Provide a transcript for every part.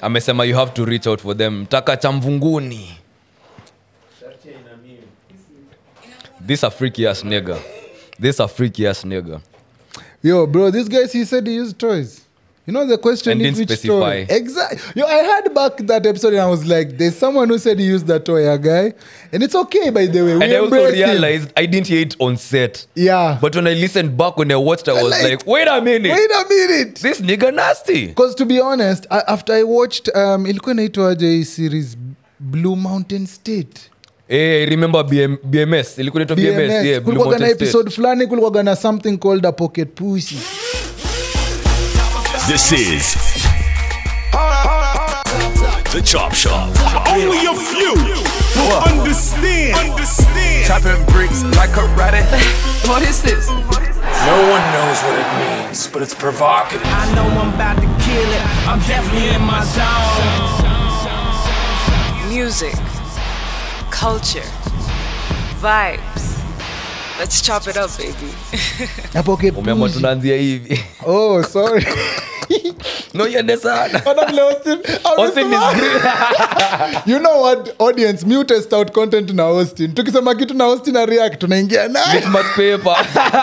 amesema you have to reach out for them. Taka chamvunguni. This a freaky ass nigga. Yo, bro, this guy, he said he used toys. You know the question and is which specify. toy? Exactly. Yo, I heard back that episode and I was like, there's someone who said he used that toy, a guy. And it's okay, by the way. And I also realized I didn't hear it on set. Yeah. But when I listened back, when I watched, I was like, wait a minute. This nigga nasty. Because to be honest, after I watched, ilikuwa inaitwa J series Blue Mountain State. I remember BMS. Ilikuwa inaitwa BMS. Yeah, Blue Mountain State. Episode flani kulikuwa na something called a pocket pussy. This is The Chop Shop. Only a few will understand. Chopping bricks like a rabbit. What is this? No one knows what it means, but it's provocative. I know I'm about to kill it. I'm definitely in my zone. Music, culture, vibes. Let's chop it up, baby. A pocket pussy. Umeamua tunaanzia hivi. Oh, sorry. No, yende sana. Austin is great. You know what, audience, mute test out content na Austin. Tukisema kitu na Austin na react tunaingia na. Litmus paper.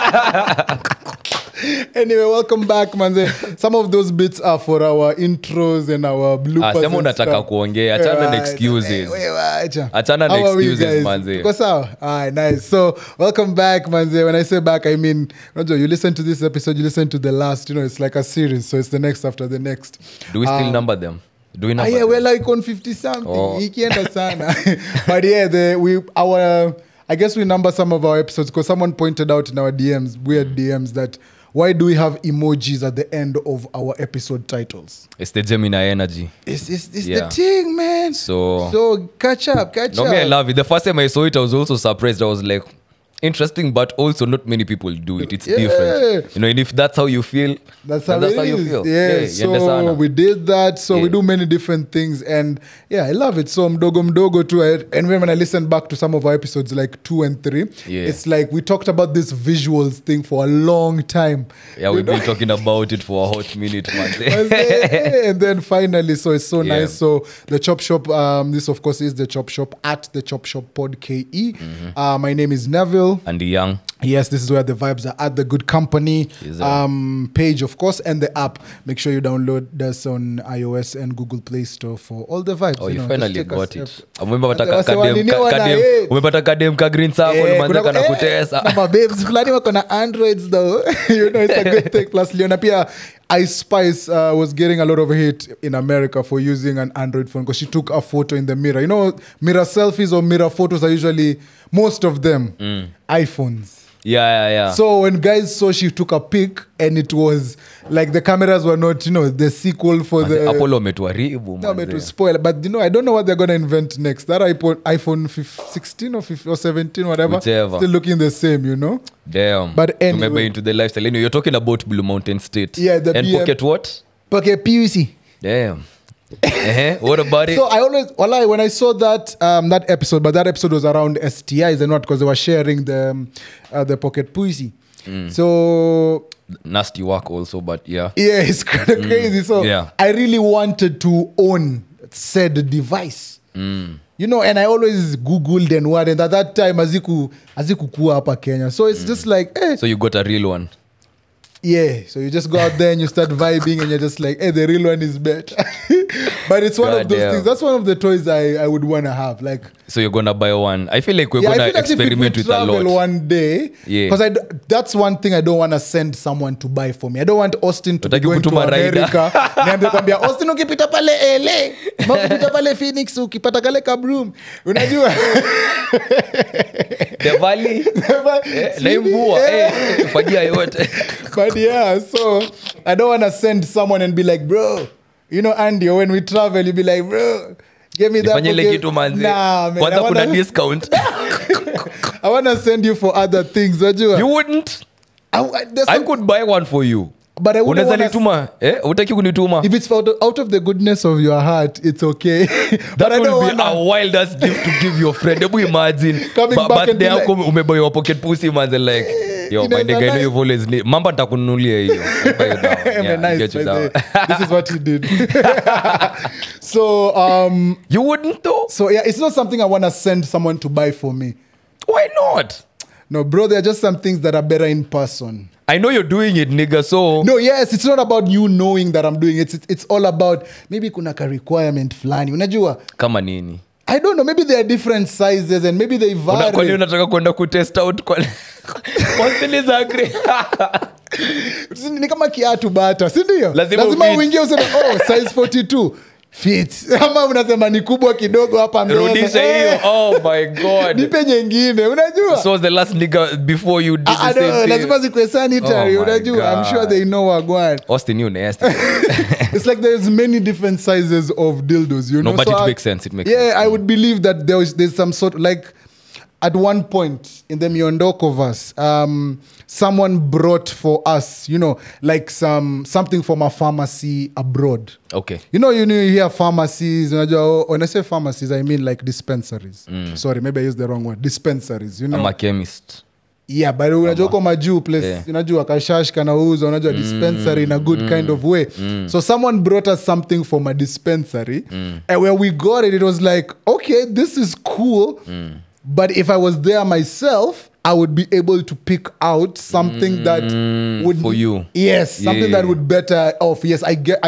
Anyway, welcome back, manze. Some of those bits are for our intros and our bloopers. Sema unataka kuongea. Achana na excuses. Achana na excuses, manze. Tuko sawa? Nice. So, welcome back, manze. When I say back, I mean, you listen to this episode, you listen to the last. You know, it's like a series. So, it's the next after the next. Do we still number them? Do we number them? We're like on 50-something. Ikienda sana. But yeah, I guess we number some of our episodes because someone pointed out in our DMs, weird DMs, that why do we have emojis at the end of our episode titles? It's the Gemini energy. It's the thing, man. So catch up. No, me, I love it. The first time I saw it, I was also surprised. I was like, interesting, but also not many people do it. It's different. You know, and if that's how you feel, that's how you feel. Yeah, so we did that. So we do many different things. And yeah, I love it. So mdogo too. And when I listen back to some of our episodes, like 2 and 3, it's like we talked about this visuals thing for a long time. Yeah, we've been talking about it for a hot minute, man. And then finally, so it's so nice. So the Chop Shop, this of course is the Chop Shop at the Chop Shop Pod KE. Mm-hmm. My name is Neville. And the Young. Yes, this is where the vibes are at. The Good Company page, of course, and the app. Make sure you download this on iOS and Google Play Store for all the vibes. Oh, you finally got it. Umepata kadem ka green sako umeanza na kutesa. Na babes fulani wako na Androids though. You know, it's a good thing. Plus Leona pia Ice Spice was getting a lot of hate in America for using an Android phone because she took a photo in the mirror. You know, mirror selfies or mirror photos are usually, most of them, iPhones. Yeah. So when guys saw she took a pic and it was like the cameras were not, you know, the sequel for the Apollo metuaribu. No, to spoil. But you know, I don't know what they're gonna invent next. That iPhone 16 or 17, whatever, whichever, still looking the same, you know. Damn. But anyway, remember into the lifestyle. Anyway, you're talking about Blue Mountain State. Yeah, the and Pocket what? Pocket PUC. Damn. What about it? So I always, when I saw that that episode, but that episode was around STIs and what, because they were sharing the pocket pussy. So nasty work also, but yeah, it's kind of crazy. So I really wanted to own said device. You know, and I always Googled and what, and at that time aziku kuwa hapa Kenya. So it's just like, so you got a real one. Yeah, so you just go out there and you start vibing and you're just like, hey, the real one is better. But it's one of those things. That's one of the toys I would want to have. Like, so you're going to buy one. I feel like we're going to experiment with a lot. One day, because that's one thing I don't want to send someone to buy for me. I don't want Austin to be going to America. Niambia kwambia, Austin ukipita pale LA, ukipita pale Phoenix, ukipata kale kabroom. Unajua? The Valley. Naimvua. Fajia yote. But yeah, so I don't want to send someone and be like, bro, you know, Andy, when we travel, you be like, bro, give me that. Nah, man. I want discount. I want to send you for other things. You wouldn't? I could buy one for you. But I wouldn't want to. If it's out of the goodness of your heart, it's okay. That will be a wild-ass gift to give your friend. Imagine. Coming back and they have come, umeboy your pocket pussy, man. Like, Yo, my nigga, I know you've always mamba nitakununulia hiyo. Nice, this is what he did. So you wouldn't though? So yeah, it's not something I want to send someone to buy for me. Why not? No, bro, there are just some things that are better in person. I know you're doing it, nigga, so... No, yes, it's not about you knowing that I'm doing it. It's all about, maybe kuna ka requirement flani. Unajua? Kama nini? I don't know, maybe there are different sizes and maybe they vary. Kwani unataka kwenda kutest out kwa... What's agree? Ni kama kiatu bata, si ndio? Lazima uingie useme, size 42. Fit. Ama unasema ni kubwa kidogo hapa mbele. Rudisha hiyo. Oh my god. Nipe nyingine, unajua? So was the last nigga before you did the same thing. Lazima zikwe sanitary, unajua? I'm sure they know wagwan. Austin, you nasty. It's like there's many different sizes of dildos, you know? No, but so it makes sense. It makes sense. Yeah, I would believe that there's some sort, like, at one point in the Miondoko verse, someone brought for us, you know, like something from a pharmacy abroad. Okay. You hear pharmacies. When I say pharmacies, I mean like dispensaries. Sorry, maybe I used the wrong word. Dispensaries, you know. I'm a chemist. Yeah, but unajua kwa majuu place, unajua kashash kanauza, unajua dispensary in a good kind of way. So someone brought us something from a dispensary, and when we got it, it was like, okay, this is cool. But if I was there myself, I would be able to pick out something that would for you. Yes, something that would better off. Yes,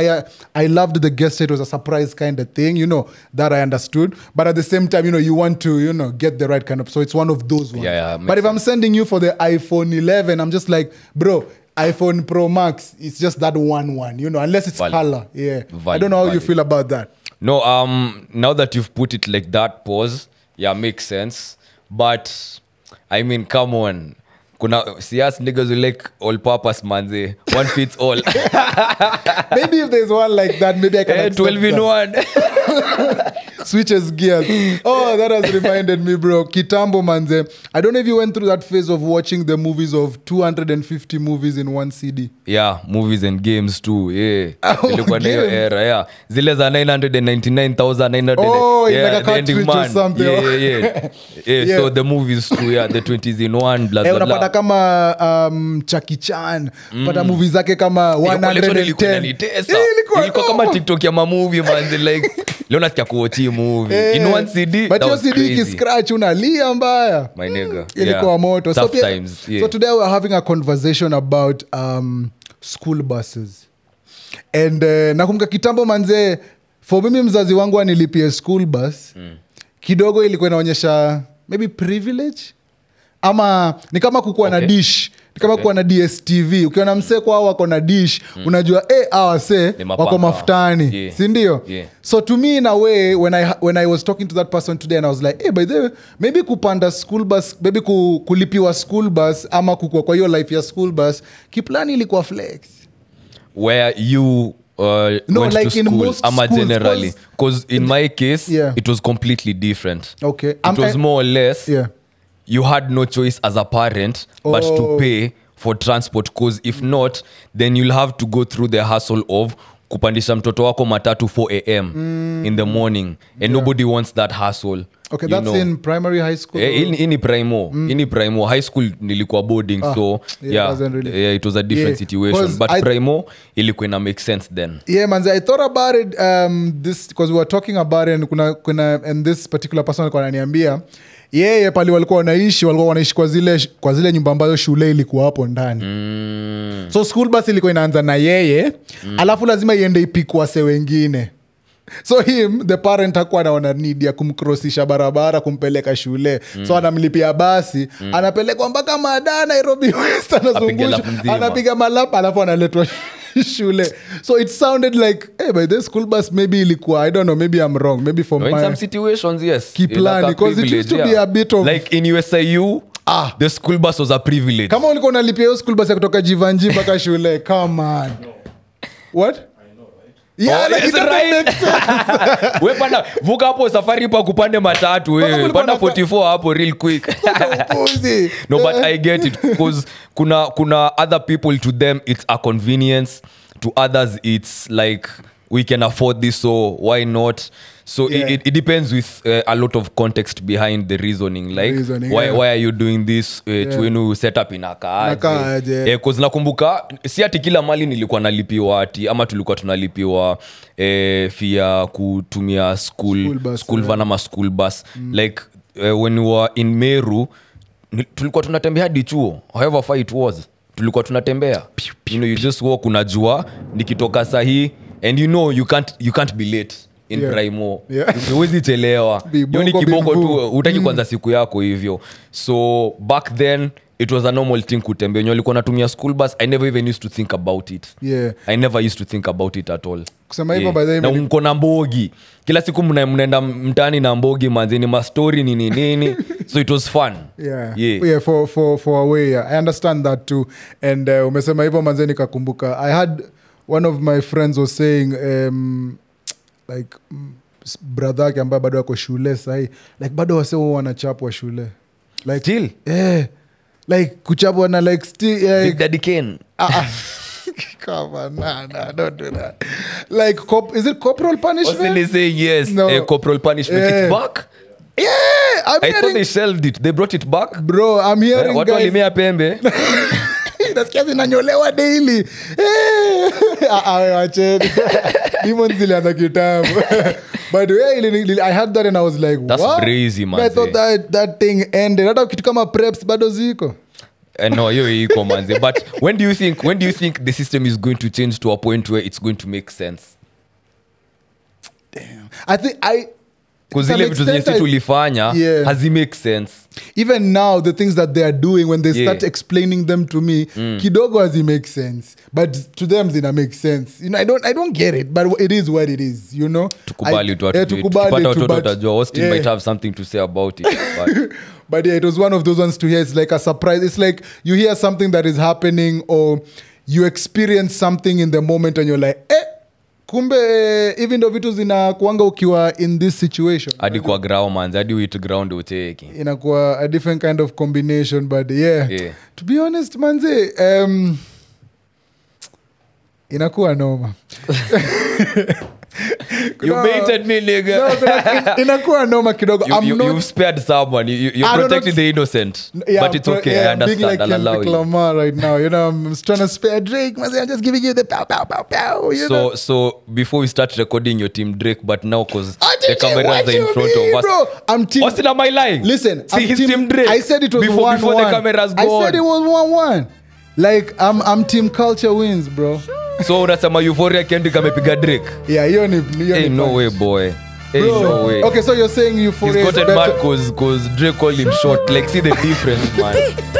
I loved the gesture. It was a surprise kind of thing, you know, that I understood. But at the same time, you know, you want to, you know, get the right kind of. So it's one of those ones. Yeah, but if I'm sending you for the iPhone 11, I'm just like, bro, iPhone Pro Max, it's just that one, you know, unless it's color. Yeah. I don't know how you feel about that. No, now that you've put it like that, pause. Yeah, makes sense. But I mean, come on. See us niggas who like all purpose, manze. One fits all. Maybe if there's one like that, maybe I can 12 in one. Switches gears. Oh, that has reminded me, bro. Kitambo, manze. I don't know if you went through that phase of watching the movies of 250 movies in one CD. Yeah, movies and games too. Yeah. Oh, era, yeah. Zile za 999,900. Oh, yeah, like a cartridge or something. Yeah. So the movies too, yeah, the 20s in one, blah, blah, blah. Unapata kama Chucky Chan. Pata movie zake kama 110. Ilikuwa kama TikTok ya mamovie, manze, like leo nasikia kuochi movie in one CD. But your CD kiscratch unalia mbaya. My nigga. Ilikuwa moto. Tough times. Yeah. So today we're having a conversation about school buses. And nakumbuka kitambo manze, for mimi mzazi wangu anilipie school bus. Kidogo ilikuwa inaonyesha maybe privilege ama ni kama kukuwa na dish. Ni kama kuwa na DSTV. Ukiona msee kwa wako na dish, unajua hawa se wako mafutani. Yeah. Si ndio? Yeah. So to me in a way, when I was talking to that person today and I was like, by the way, maybe kupanda school bus, maybe kulipiwa school bus ama kukua kwa hiyo life ya school bus, kiplani ilikuwa flex. Where you went like to in school, most ama schools, generally. Because in my case, it was completely different. Okay. It was more or less, you had no choice as a parent but to pay for transport, because if not, then you'll have to go through the hassle of kupandisha mtoto wako matatu 4 a.m. in the morning, and nobody wants that hassle. Okay, that's in primary, high school? Ini primo. High school nilikuwa boarding, so it was a different situation. But primo ilikuwa ina make sense then. Yeah, man, I thought about it this because we were talking about it, and this particular person alikuwa ananiambia pali walikuwa wanaishi kwa zile nyumba ambazo shule ilikuwa hapo ndani. So school bus ilikuwa inaanza na yeye, alafu lazima iende ipikwa se wengine. So the parent hakuwa anaona need ya kumcrossisha barabara kumpeleka shule. So anamlipia basi, anapelekwa mpaka Mada, Nairobi West, anazungusha, anapiga malapa, alafu analetwa shule. So it sounded like, by the school bus maybe ilikuwa, I don't know, maybe I'm wrong. Maybe for in some situations, yes. Kiplani, because it used to be a bit of... Like in USIU, the school bus was a privilege. Kama ulikuwa unalipia hiyo school bus ya kutoka Jivanji mpaka shule, come on. What? Yeah, like it doesn't make sense. We panda, vuka hapo safari pa kupande matatu. Panda 44 hapo real quick. No, but I get it. Because kuna other people, to them, it's a convenience. To others, it's like we can afford this, so why not? So it depends with a lot of context behind the reasoning, like why are you doing this, tuenu set up inakaaje. Cause nakumbuka si ati kila mali nilikuwa nalipiwa ati ama tulikuwa tunalipiwa fia kutumia school van ama school bus. Like when we were in Meru tulikuwa tunatembea hadi chuo, however far it was, tulikuwa tunatembea. You know, you just walk, unajua nikitoka sahi, and you know you can't be late in Primo. Huwezi chelewa. Yoni kiboko tu utaki kwanza siku yako hivyo. So back then it was a normal thing kutembea. Nilikuwa natumia school bus. I never even used to think about it. I never used to think about it at all. Kusema hivyo by the way, na mko na mbogi. Kila siku mnaenda mtaani na mbogi manzeni, ma story nini. So it was fun. For a way. I understand that too. And umesema hivyo manzeni kakumbuka. I had one of my friends was saying like brother yake ambaye bado ako shule sahi, like bado waseo wanachapwa shule, like still like kuchapwa na like still Big Daddy Kane. Come on, nah, don't do that. Like is it corporal punishment? Wasn't saying yes? No. Corporal punishment. It's back. I thought they shelved it. They brought it back. Bro, I'm hearing watu walimea pembe. Nasikia zinanyolewa daily. Wacheni. Demons zilianza kitambo. By the way, I heard that and I was like, that's what? Crazy, man. I thought that thing ended. Hata kitu kama preps bado ziko. No, hiyo iko manze. But when do you think the system is going to change to a point where it's going to make sense? Damn. I think because zile vitu zenye si tulifanya has it make sense. Even now the things that they are doing, when they start explaining them to me, kidogo has it make sense, but to them zina make sense. You know, I don't get it, but it is what it is, you know. Tukubali tu tukubali. Austin might have something to say about it, but it was one of those ones to hear. It's like a surprise. It's like you hear something that is happening or you experience something in the moment and you're like, kumbe even though vitu zinakuanga ukiwa in this situation hadi kwa ground man, hadi with ground uteki inakuwa a different kind of combination, but to be honest manze, inakuwa noma. You baited me, nigga. No, inakuwa noma kidogo. You've spared someone. You're protecting the innocent. But it's okay. I understand. Like I'll allow you. Lamar right now. You know, I'm trying to spare Drake. I'm just giving you the pow, pow, pow, pow. So before we start recording your team Drake, but now because the cameras are in front of us. Bro, I'm team. What's am I lying? Listen, see, he's team Drake. I said it was 1-1. Before the cameras go on. I said it was 1-1. Like, I'm team culture wins, bro. So unasema Euphoria Kendrick amepiga Drake? Yeah, hiyo ni hey, no way, boy. Hey, bro, no way. Okay, so you're saying Euphoria is better. He's gotten mad because Drake called him short. Like, see the difference, man.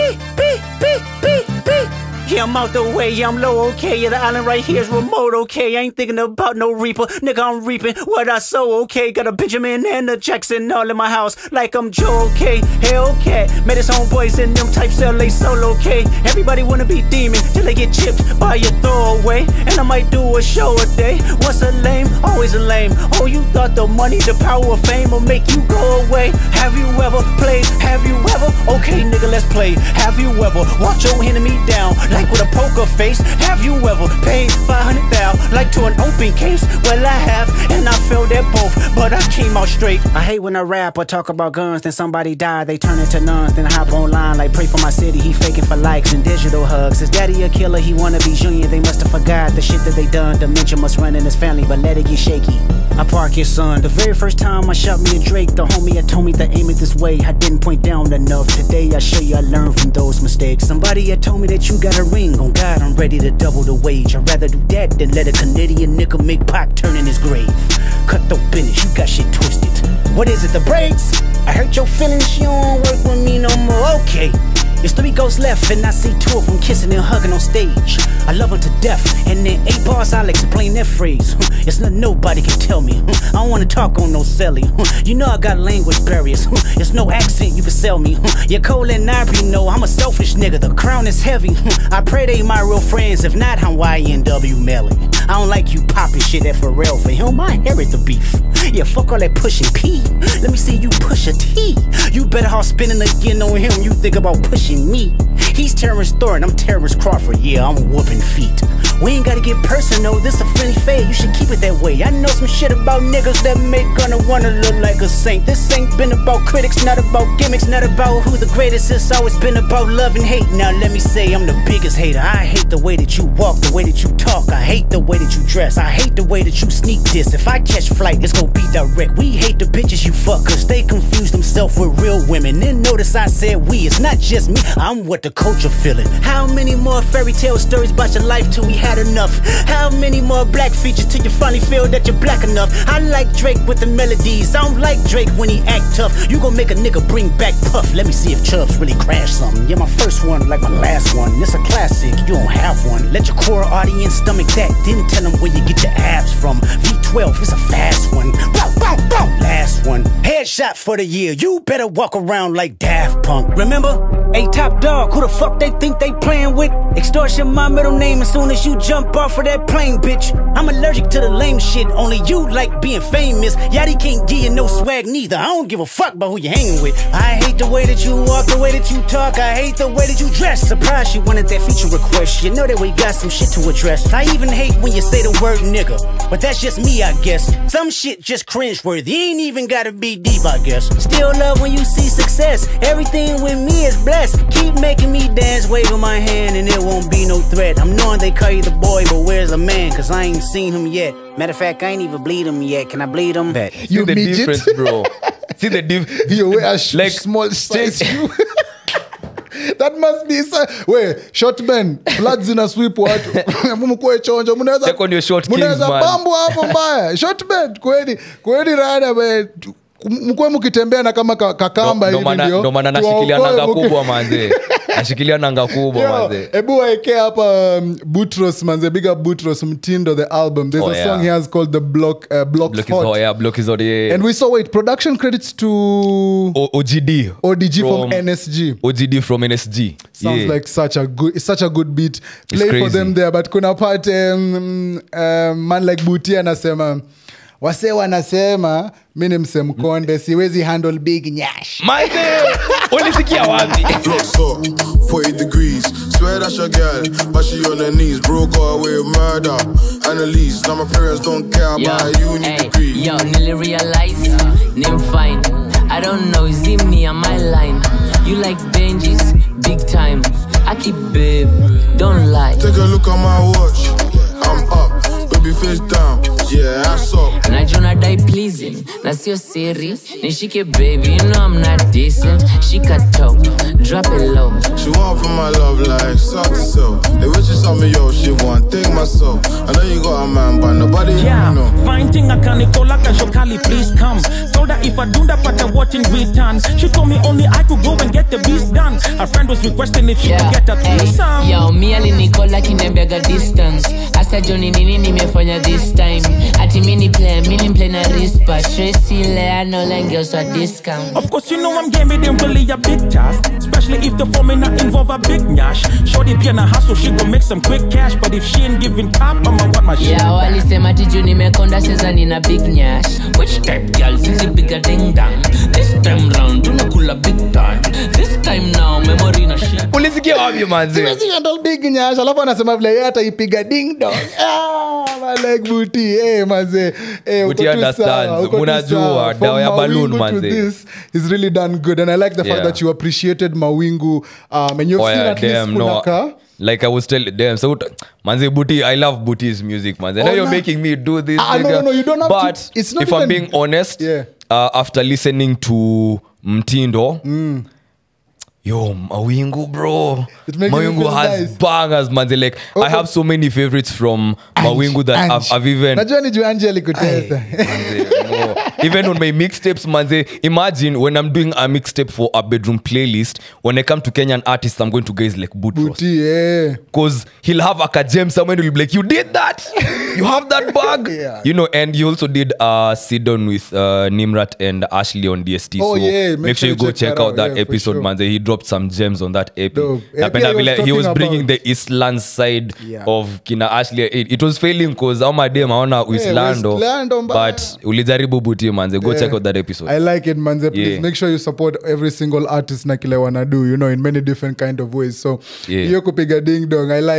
Yeah, I'm out the way, I'm low, okay. Yeah, the island right here is remote, okay. I ain't thinking about no reaper, nigga, I'm reaping what I sow, okay. Got a Benjamin and a Jackson all in my house, like I'm Joe, okay. Hellcat, met his homeboys in them types LA solo, okay. Everybody wanna be demon till they get chipped by your throwaway. And I might do a show a day. Once a lame, always a lame. Oh, you thought the money, the power of fame will make you go away. Have you ever played? Have you ever? Okay, nigga, let's play. Have you ever walked your enemy down like with a poker face? Have you ever paid 500,000 like to an open case? Well, I have, and I failed at both, but I came out straight. I hate when I rap or talk about guns, then somebody die, they turn into nuns, then I hop online like pray for my city. He faking for likes and digital hugs. His daddy a killer, he wanna be junior. They must have forgot the shit that they done. Dementia must run in his family, but let it get shaky. I park his son. The very first time I shot me a Drake, the homie had told me to aim it this way. I didn't point down enough. Today I show you I learned from those mistakes. Somebody had told me that you got a ring. On God, I'm ready to double the wage. I'd rather do that than let a Canadian nigga make Pac turn in his grave. Cut the business, you got shit twisted. What is it, the brakes? I hurt your feelings, you don't work with me no more. Okay. There's 3 ghosts left and I see 2 of them kissing and hugging on stage. I love them to death, and in 8 bars I'll explain that phrase. It's nothing nobody can tell me. I don't wanna talk on no celly. You know I got language barriers. It's no accent you can sell me. You're cold and Ivory, know I'm a selfish nigga. The crown is heavy. I pray they my real friends. If not, I'm YNW Melly. I don't like you popping shit at Pharrell. For him, I inherit the beef. Yeah, fuck all that pushing P. Let me see you push a T. You better off spinning again on him. You think about pushing me. He's Terrence Thornton, I'm Terrence Crawford. Yeah, I'm whooping feet. We ain't gotta get personal, this a friendly fade. You should keep it that way. I know some shit about niggas that make gonna wanna look like a saint. This ain't been about critics, not about gimmicks, not about who the greatest is. Always been about love and hate. Now let me say I'm the biggest hater. I hate the way that you walk, the way that you talk. I hate the way that you dress. I hate the way that you sneak this. If I catch flight, it's gonna be direct. We hate the bitches you fuck, cause they confuse themselves with real women. Then notice I said we, it's not just me, I'm what the culture feeling. How many more fairy tale stories about your life till we had enough? How many more black features till you finally feel that you're black enough? I like Drake with the melodies, I don't like Drake when he act tough. You gon' make a nigga bring back Puff. Let me see if Chubbs really crashed something. Yeah, my first one like my last one. It's a classic, you don't have one. Let your core audience stomach that. Then tell them where you get your abs from. V12, it's a fast one. Bow, bow, bow. Last one. Headshot for the year. You better walk around like Daft Punk. Remember? Hey, Top Dog, who the fuck they think they playing with? Extortion my middle name as soon as you jump off of that plane, bitch. I'm allergic to the lame shit, only you like being famous. Yachty can't give you no swag neither. I don't give a fuck about who you hanging with. I hate the way that you walk, the way that you talk. I hate the way that you dress. Surprised you wanted that feature request. You know that we got some shit to address. I even hate when you say the word nigga, but that's just me, I guess. Some shit just cringeworthy, ain't even gotta be deep, I guess. Still love when you see success. Everything with me is blessed. Keep making me dance, waving my hand, and it won't be no threat. I'm knowing they call you the boy, but where's the man? Cause I ain't seen him yet. Matter of fact, I ain't even bleed him yet. Can I bleed him? Bet. You See the midget. difference, bro. See the difference. You wear a Like, small size shoe. That must be short men floods in a sweep watu mumkue chonjo Check on your short kings, munaweza man. bambu hapo mbaya short men kweli rada we mkwe mkitembea na kama kakamba hivi ndio ndo maana nashikilia nanga kubwa manze. Nashikilia nanga kubwa manze. Ebu waeke hapa Boutros manze, big up Boutros Mtindo the album. There's a song he has called the Block Block is hot. Yeah, Block is hot. Yeah. And we saw production credits to OGD from NSG. OGD from NSG. Sounds like such a good beat. Play crazy for them there, but kuna part man like Buti anasema wase wanasema mimi msemkonde siwezi handle big nyash. Maite, ulisikia wapi? Blocks up, 40 degrees. Swear that's your girl, but she on her knees. Broke her away with murder. Annalise, now my parents don't care about her uni degree. Yo, nearly realize, name fine. I don't know, is it me on my line? You like Benji's, big time. I keep babe, don't lie. Take a look at my watch, I'm up. Baby face down, yeah, ass up. Najona die pleasing, that's your series. Nishike baby, you know I'm not decent. She cut top, drop it low. She want for my love like soft to soul. They wish she saw me, yo, she want take my soul. I know you got a man, but nobody even know. Fine thing I can call like a Shokali, please come. Told her if I do that, but I watch in return. She told me only I could go and get the beast done. Her friend was requesting if she could get a threesome. Yo, me ali Nicola kinembega distance. Hasta Johnny nini nimefanya this time. Ati mini play na rispa. Tracy Leano Langos a discount. Of course you know I'm game with them really a big task. Especially if the formula involve a big nyash. Shorty piana hustle, she gon' make some quick cash. But if she ain't giving top, I'ma want my shit. Yeah, walisema tiju nimekonda seza nina big nyash. Which type girl since you bigger ding dang. This time round tunakula big time. This time now memory na shit. Ulisikia wapi manze? Siwezi handle big nyash. Alafu anasema vile yeye ataipiga ding dong. Man like Buti. Manze. Buti understands. Munajua dawa ya balloon manze. This is really done good, and I like the fact that you appreciated Mawingu. And you've seen at least Kunaka. Like I was telling them, so manze Buti, I love Buti's music, manze. Now you're making me do this. No, you don't have but to. It's not if even, I'm being honest, after listening to Mtindo, yo, Mawingu, bro. Mawingu has nice bangers, manze. Like, I have so many favorites from Mawingu that I've even... Najua ni juu Angeli kutesa. Even on my mixtapes, manze, imagine when I'm doing a mixtape for a bedroom playlist, when I come to Kenyan artists, I'm going to guys like Boutros. Because he'll have a gem somewhere and he'll be like, you did that? You have that bag? You know, and he also did sit-down with Nimrat and Ashley on DST. Make sure you go check out that episode, manze. He dropped some gems on that EP. Dope. Napenda EP vile he was talking bringing about- the Eastland side Yeah. of kina Ashley. It was failing because ama dem aona Eastlando, Eastlando mbaya. but ulijaribu buti manze. Go check out that episode. I like it, manze. Please Yeah. make sure you support every single artist na kile wana do, you know, in many different kind of ways. So Yeah. hiyo kupiga ding dong. I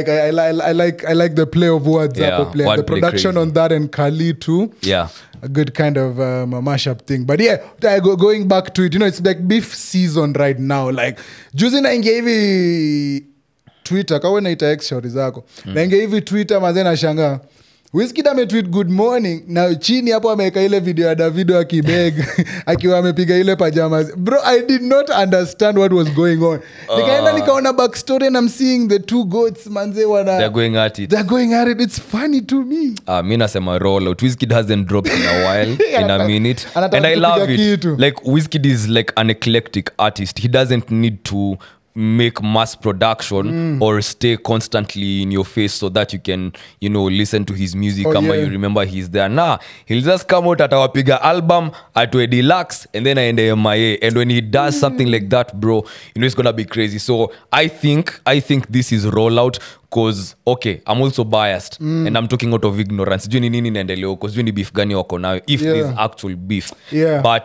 like the play of words Yeah, hapo play. The wordplay production crazy. on that and Kali too. Yeah. A good kind of mashup thing. But yeah, going back to it, you know, it's like beef season right now. Like juzi naingia hivi Twitter, kawe naita X shori zako. Naingia hivi Twitter manze nashangaa. Wizkid ametweet good morning na chini hapo ameweka ile video ya Davido akibeg akiwa amepiga ile pajamas. Bro, I did not understand what was going on. Nikaenda nikaona backstory and I'm seeing the two goats manze wana They're going at it. They're going at it. It's funny to me. Mi nasema roll out. Wizkid hasn't dropped in a while, in a minute. Anataka And I love kupiga it. kitu. Like Wizkid is like an eclectic artist. He doesn't need to make mass production or stay constantly in your face so that you can, you know, listen to his music kama you remember he's there. Nah, he'll just come out atawapiga album atwe deluxe and then aende MIA, and when he does something like that, bro, you know it's gonna be crazy. So I think this is rollout because okay, I'm also biased and I'm talking out of ignorance. Sijui ni nini inaendelea huko, sijui ni beef gani wako nayo, if there's actual beef. But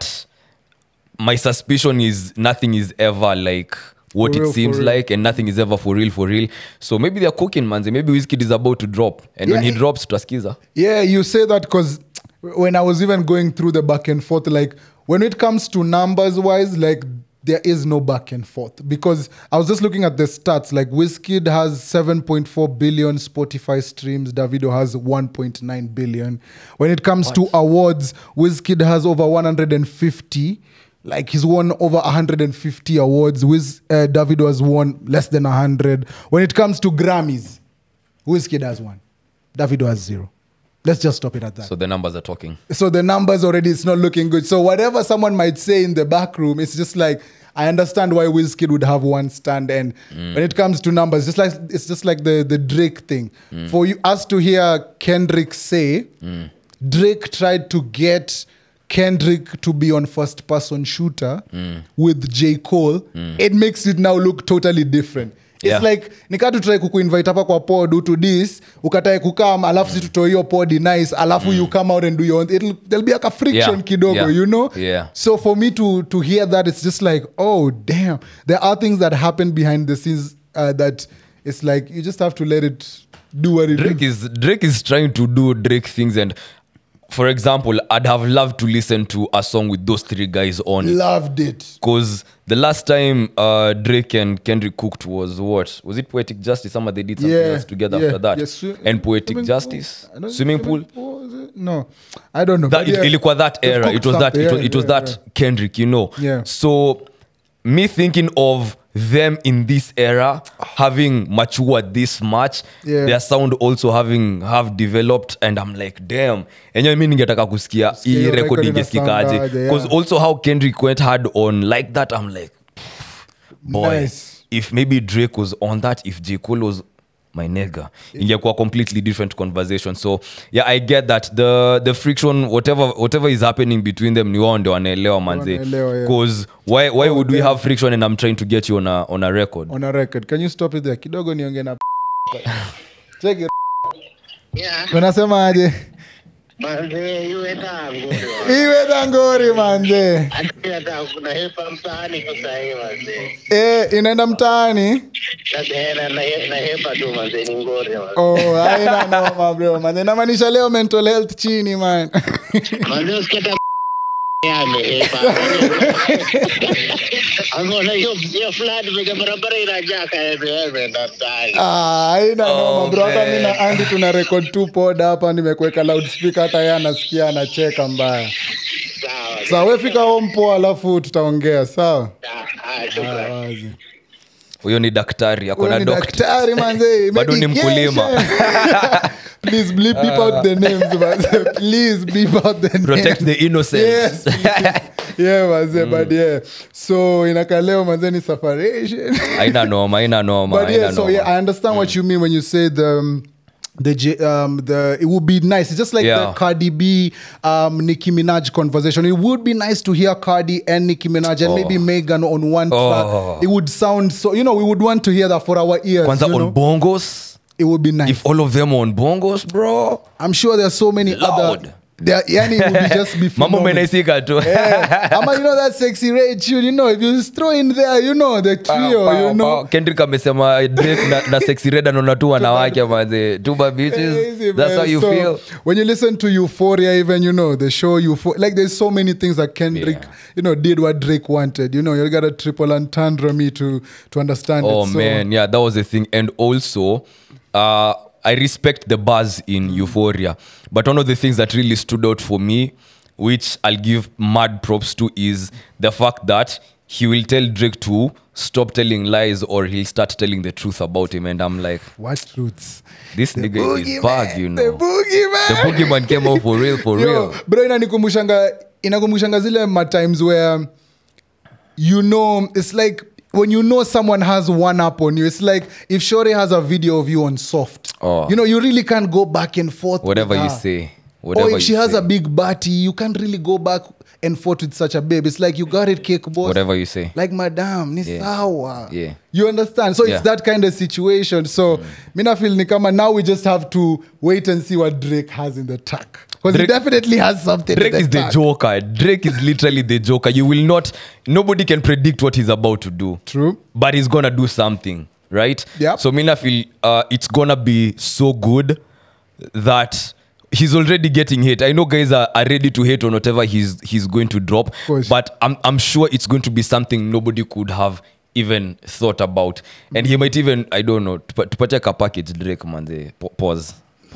my suspicion is nothing is ever like what For it real, seems for real. like, and nothing is ever for real. So maybe they're cooking, manze. Maybe Wizkid is about to drop, and when he drops, tutaskiza. Yeah, you say that because when I was even going through the back and forth, like when it comes to numbers wise, like there is no back and forth because I was just looking at the stats. Like Wizkid has 7.4 billion Spotify streams. Davido has 1.9 billion. When it comes to awards, Wizkid has over 150. Like he's won over 150 awards. Davido has won less than 100. When it comes to Grammys, Wizkid has one. Davido has 0. Let's just stop it at that. So the numbers are talking. So the numbers already, it's not looking good. So whatever someone might say in the back room, it's just like, I understand why Wizkid would have one stand. And when it comes to numbers, it's just like the Drake thing. For us to hear Kendrick say, Drake tried to get Kendrick to be on first person shooter with J. Cole, it makes it now look totally different. It's like nikatu try kukuinvite hapa kwa pod to this ukatae kukam alafu si tutoe hiyo pod nice alafu you come out and do your own, there'll be like a friction kidogo, you know. So for me to hear that, it's just like, oh damn, there are things that happen behind the scenes that it's like you just have to let it do what it Drake is trying to do Drake things, and for example, I'd have loved to listen to a song with those three guys on it. Loved it. Because the last time Drake and Kendrick cooked was what? Was it Poetic Justice? Some they did something else together after that. And Poetic Justice? Swimming Pool? No, I don't know. Ilikuwa that era. It was that Kendrick, you know. So me thinking of them in this era having matured this much, their sound also have developed, and I'm like, damn, enyewe mi ningetaka kusikia hii record ingesikikaje, because also how Kendrick went hard on like that, I'm like, boy, if maybe Drake was on that, if J. Cole was my nigga, ingekuwa completely different conversation. So yeah, I get that the friction, whatever is happening between them, ni wao ndio wanaelewa manze, because why would we have friction and I'm trying to get you on a record. Can you stop it there kidogo niongee na check it. Unasema aje manze? iwe dangori manze, unahepa mtaani kusahii manze. Inaenda mtaani nahepa tu manze, ni ngori manze. Oh, haina noma bro manze, namaanisha leo mental health chini man manze, usiketa yamehepa angona hiyo flood vile barabara inajaka enda mtaani. Haina noma bro, hata mimi na Andy tuna record 2 pod hapa, nimekuweka loudspeaker, hata yeye anasikia anacheka mbaya. Sawa, wewe fika home poa, alafu tutaongea sawa. Shukrani. Huyo ni daktari, akona daktari manze, bado ni mkulima. Please bleep out the names manze. Please bleep out the names. Protect the innocent. Yes. Yeah manze, but yeah. So inaka leo manze ni separation. Haina noma. But yeah, so yeah, I understand what you mean when you say it would be nice. It's just like the Cardi B, Nicki Minaj conversation. It would be nice to hear Cardi and Nicki Minaj and maybe Megan on one track. It would sound so, we would want to hear that for our ears. Kwanza on bongos. It would be nice. If all of them are on bongos, bro. I'm sure there's so many other... Yani it would just be Mambo menaisika tu. That sexy red tune, if you just throw in there, the trio, Kendrick amesema Drake na sexy red anaona tu wanawake manze. Tuba bitches. That's how you feel. When you listen to Euphoria, even, the show Euphoria, like there's so many things that Kendrick, did what Drake wanted. You got a triple entendre me to understand it. Oh, man. Yeah, that was the thing. And also, I respect the buzz in Euphoria, but one of the things that really stood out for me, which I'll give mad props to, is the fact that he will tell Drake to stop telling lies or he'll start telling the truth about him. And I'm like, what truths? This nigga is bug, The boogeyman. The boogeyman came out for real. Bro, inakumbushanga zile times where, it's like, when someone has one up on you, it's like if Shorty has a video of you on soft, you really can't go back and forth. Whatever you say. Or if she has a big body, you can't really go back and forth with such a babe. It's like you got it, cake boss. Whatever you say. Like, madam, ni sawa. Yeah. You understand? So it's that kind of situation. So, mina feel ni kama now we just have to wait and see what Drake has in the tuck. Because he definitely has something. Drake is the Joker. Drake is literally the Joker. Nobody can predict what he's about to do. True. But he's gonna do something, right? Yeah. So mina feel it's gonna be so good that he's already getting hate. I know guys are ready to hate on whatever he's going to drop, but I'm sure it's going to be something nobody could have even thought about. And he might even, I don't know, tupatie ka package Drake manze. Pause.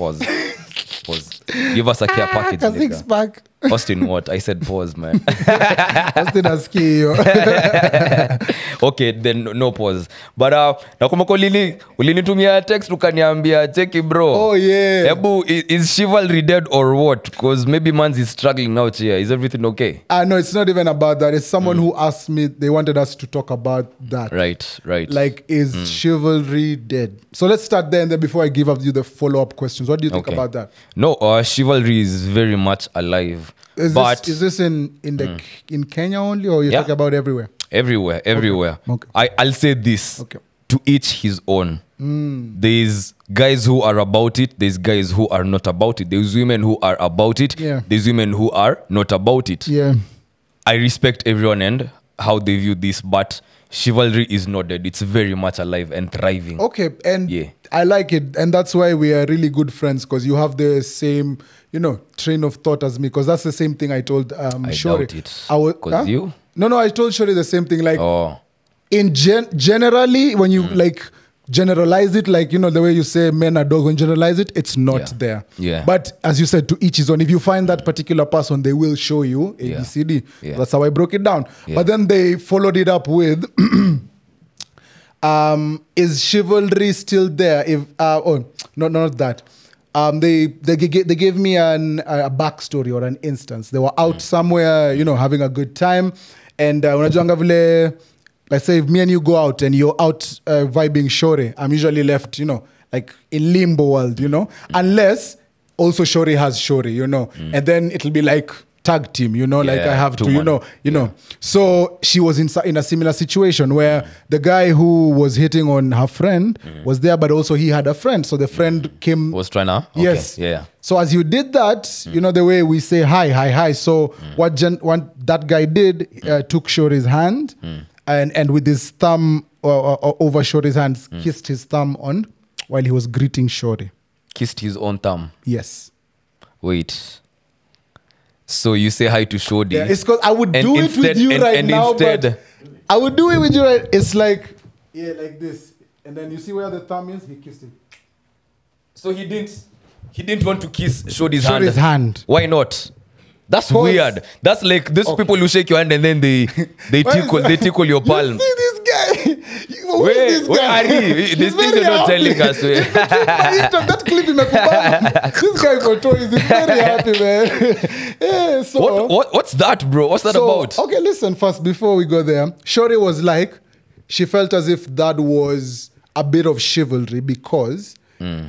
Give us a care package. A six-pack. Austin, what? I said pause, man. Austin askio. Okay, then no pause. But nakumbuka ulinitumia text ukaniambia cheki bro. Oh yeah. Ebu, is chivalry dead or what? Because maybe man's is struggling out here. Is everything okay? No, it's not even about that. It's someone who asked me, they wanted us to talk about that. Right. Like, is chivalry dead? So let's start there, and then before I give up you the follow-up questions, what do you think about that? No, chivalry is very much alive. Is this in Kenya only, or you're talking about everywhere? Everywhere. Okay. I'll say this. Okay. To each his own. There's guys who are about it. There's guys who are not about it. There's women who are about it. Yeah. There's women who are not about it. Yeah. I respect everyone and how they view this, but chivalry is not dead. It's very much alive and thriving. Okay, and I like it, and that's why we are really good friends, because you have the same, train of thought as me, because that's the same thing I told Shori. I doubt it. Because you? No, I told Shori the same thing. Like, generally, when you generalize it, like, the way you say men are dogs, when generalize it, it's not there. Yeah. But as you said, to each his own. If you find that particular person, they will show you ABCD. Yeah. That's how I broke it down. Yeah. But then they followed it up with, is chivalry still there? If not that. They gave me a backstory or an instance. They were out somewhere, having a good time, and unajua vile, let's say if me and you go out and you're out vibing Shori, I'm usually left, like in limbo world, unless also Shori has Shori, and then it'll be like tag team, like I have to, So she was in a similar situation where the guy who was hitting on her friend was there, but also he had a friend. So the friend came. Was trying to? Okay. Yes. Yeah. So as you did that, the way we say hi. So what that guy did, took Shori's hand and with his thumb over Shori's hands, kissed his thumb on while he was greeting Shori. Kissed his own thumb? Yes. Wait. So you say hi to Shodi. Yeah, it's because I would do it with you right now, but I would do it with you right. It's like, like this. And then you see where the thumb is? He kissed it. So he didn't want to kiss Shodi's hand. Why not? That's weird. That's like those people who shake your hand and then they tickle your palm. You see this guy? Where are he? These things are not telling us. That clip in this guy for toys is very happy, man. Yeah, so what's that, bro? What's that about? Okay, listen first before we go there. Shori was like, she felt as if that was a bit of chivalry because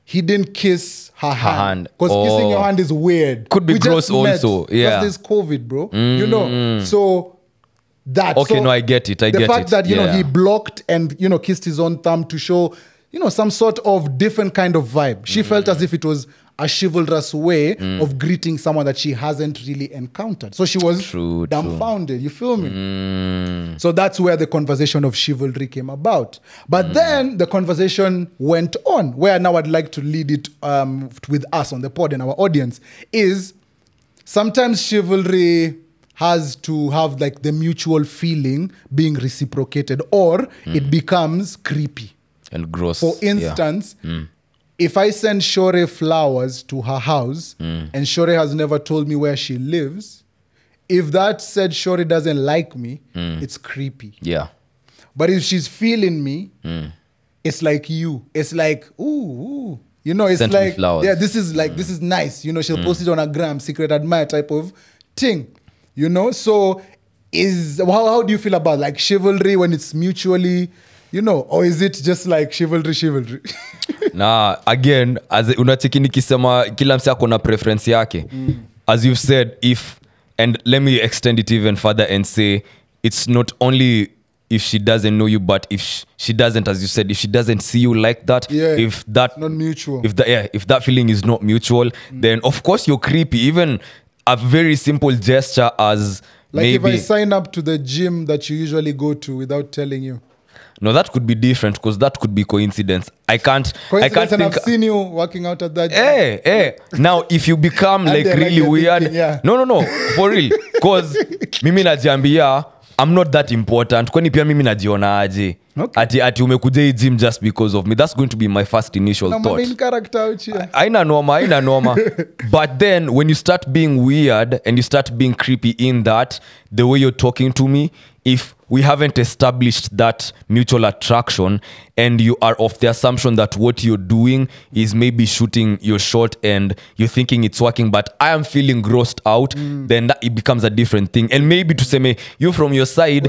he didn't kiss her hand. Because Oh. kissing your hand is weird. Could be We gross just met. also, Because yeah. there's COVID, bro. You know, so that. Okay, so no, I get it. I the get fact it. that, you know, Yeah. he blocked and, you know, kissed his own thumb to show, you know, some sort of different kind of vibe. She felt as if it was a chivalrous way of greeting someone that she hasn't really encountered. So she was dumbfounded. You feel me? So that's where the conversation of chivalry came about. But then the conversation went on, where now I'd like to lead it with us on the pod and our audience, is sometimes chivalry has to have like the mutual feeling being reciprocated, or it becomes creepy. And gross. For instance, if I send Shore flowers to her house and Shore has never told me where she lives, if that said Shore doesn't like me, it's creepy. Yeah. But if she's feeling me, it's like you. It's like, ooh. You know, it's Sent me like, flowers. yeah, this is like, this is nice. You know, she'll post it on her gram, secret admirer type of thing. You know, so how do you feel about like chivalry when it's mutually, you know, or is it just like chivalry? Na again, as unacheki nikisema kila mse ako na preference yake. As you've said, and let me extend it even further and say, it's not only if she doesn't know you, but if she doesn't, as you said, if she doesn't see you like that, if that not mutual, if that feeling is not mutual, then of course you're creepy. Even a very simple gesture as like maybe, if I sign up to the gym that you usually go to without telling you. No, that could be different because that could be coincidence. I can't and think. I've seen you working out at that gym. Now if you become like really weird, thinking, yeah. no, for real, because mimi najiambia I'm not that important. Kwani pia mimi najiona aje? Okay. Ati umekuja hii gym just because of me. That's going to be my first initial my thought. main character out here. Aina noma. But then when you start being weird and you start being creepy in that, the way you're talking to me, if we haven't established that mutual attraction and you are of the assumption that what you're doing is maybe shooting your shot and you're thinking it's working, but I am feeling grossed out, then that it becomes a different thing. And maybe to say, you from your side,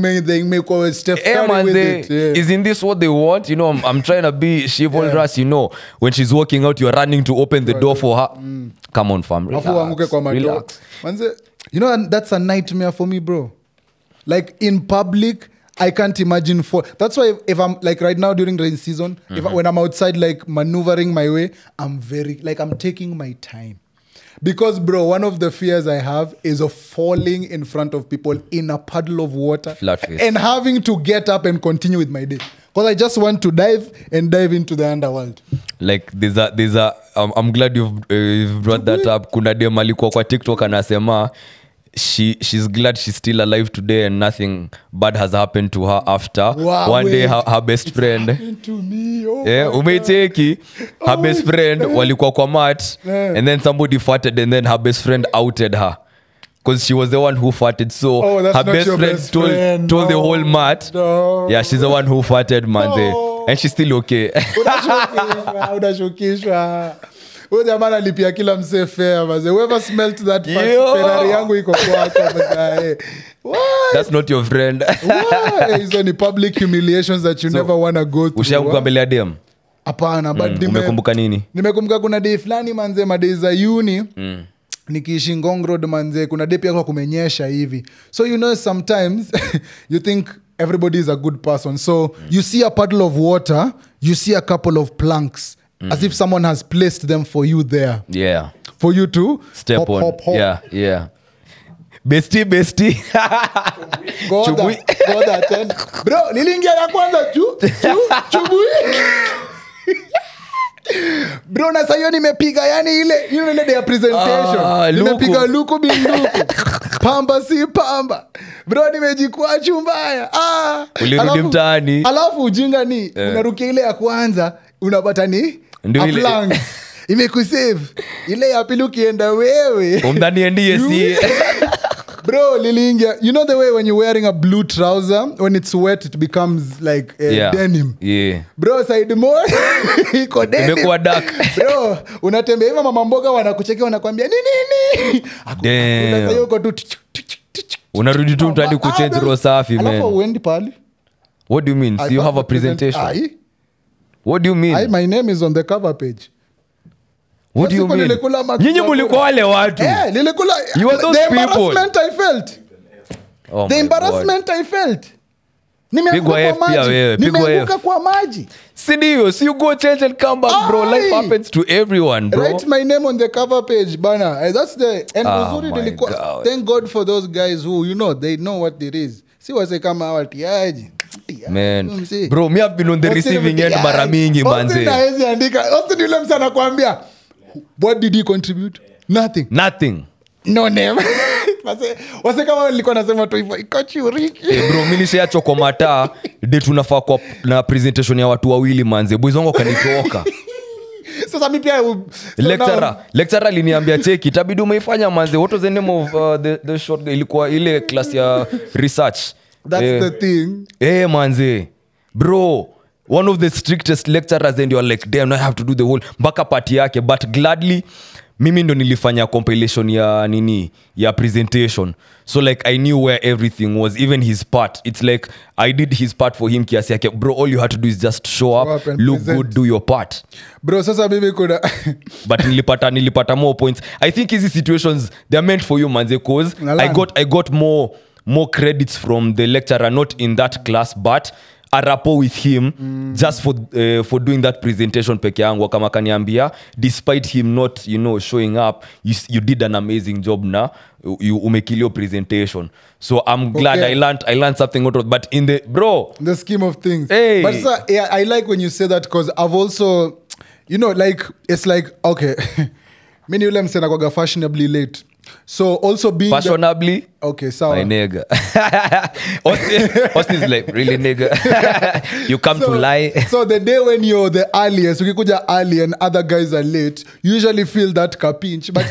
isn't this what they want? You know, I'm trying to be chivalrous, you know. When she's walking out, you're running to open the door for her. Come on, fam. Relax. You know, that's a nightmare for me, bro. Like in public, I can't imagine that's why if I'm like right now during rain season, when I'm outside like maneuvering my way, I'm taking my time. Because bro, one of the fears I have is of falling in front of people in a puddle of water. Flat face. And having to get up and continue with my day. Because I just want to dive into the underworld. Like there's a I'm glad you've brought that up. Kuna dem alikuwa kwa TikTok anasema she's glad she's still alive today and nothing bad has happened to her after. Wow, one day her best friend umeiteki her best friend walikuwa kwa mat and then somebody farted and then her best friend outed her because she was the one who farted, so her best friend told the whole mat. Yeah, she's the one who farted, man. And she's still okay. Huyo jamaa analipia kila msee fare maze. Whoever smelt that Ferrari yangu iko kwako maze. That's not your friend. Hizo ni public humiliations that you never wanna go through. Ushaanguka mbele ya dem? Hapana, but umekumbuka nini? Nimekumbuka kuna day fulani manze, madei za uni. Nikiishi Ngong Road manze, kuna day pia kwa kumenyesha hivi. So you know sometimes you think everybody is a good person. So you see a puddle of water, you see a couple of planks. As if someone has placed them for you there. Yeah. For you to step hop, on. Hop. Yeah. Bestie. Goda ten. Bro, nilingia ya kwanza chubui. Bro, na sayo nimepiga yani ile day presentation. Nimepiga luku binduku. Pamba si pamba. Bro, nimejikua chumbaya. Ulirudi mtaani. Alafu ujinga ni unarukia ile ya kwanza unapata ni aplang. Imekusave. Ile ya pili ukienda wewe. Umdani ndiye si. Bro, lilingia. You know the way when you're wearing a blue trouser, when it's wet, it becomes like denim. Yeah. Bro, side more. Iko denim. Imekuwa dark. Bro, unatembea hivi mama mboga wanakuchekea wanakuambia nini? Damn. Sasa uko tu. Unarudi tu mtani kuchange roho safi, man. Alafu uendi pale. What do you mean? So you have a presentation? What do you mean? My name is on the cover page. What do you mean? Nyinyi mulikuwa wale watu. Nilikula. You are those the people. Embarrassment I felt. Oh the my embarrassment God. I felt. Nimeanguka kwa maji. Sidio, so you go change and come back, bro. Life happens to everyone, bro. Write my name on the cover page, bana. That's the and my God. Thank God for those guys who, you know, they know what it is. Si wase kama watiaji. Man, bro, me have been on the receiving end mara mingi, manze. Austin yule msa anakuambia, what did he contribute? Nothing. No name. Wase kama nilikuwa nasema tu hivyo ikachuriki. Bro, mimi nishaachwa kwa mataa de tunafaa kwa na presentation ya watu wawili manze. Boys wangu kanitoka. Sasa mimi pia lecturer aliniambia cheki itabidi umeifanya manze. What was the name of the short ilikuwa ile class ya research. That's the thing. Manze. Bro, one of the strictest lecturers and you're like damn, I have to do the whole mpaka party yake, but gladly mimi ndo nilifanya compilation ya presentation, so like I knew where everything was, even his part. It's like I did his part for him kiasi yake. Bro, all you had to do is just show up look present. Good, do your part. Bro, sasa mimi kuna but nilipata more points. I think hizi situations they're meant for you manze, cause I got more credits from the lecturer, not in that class but a rapport with him just for doing that presentation peke yangu. Kama kaniambia despite him not, you know, showing up, you did an amazing job na you umekilio presentation. So I'm glad I learned something out of, but in the scheme of things. Hey. But sir, yeah, I like when you say that because I've also, you know, like it's like okay, mimi yule msena kwa fashionably late. So also being fashionably okay, so my nigga. Austin is like really nigga. You come to lie. So the day when you're the earliest, ukikuja early and other guys are late, you usually feel that kapinch, but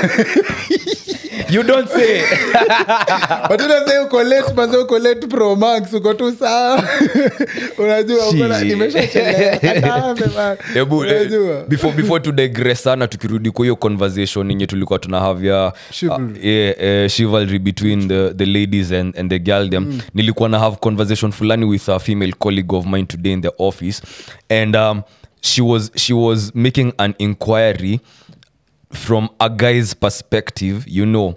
you don't say. But you don't say uko late Pro Max, uko tu sawa. Unajua nimeshachelewa. Before to digress sana tukirudi kwa hiyo conversation yenye tulikuwa tunahavia chivalry between the ladies and the girl them. Nilikuwa na have conversation fulani with a female colleague of mine today in the office, and she was making an inquiry from a guy's perspective, you know.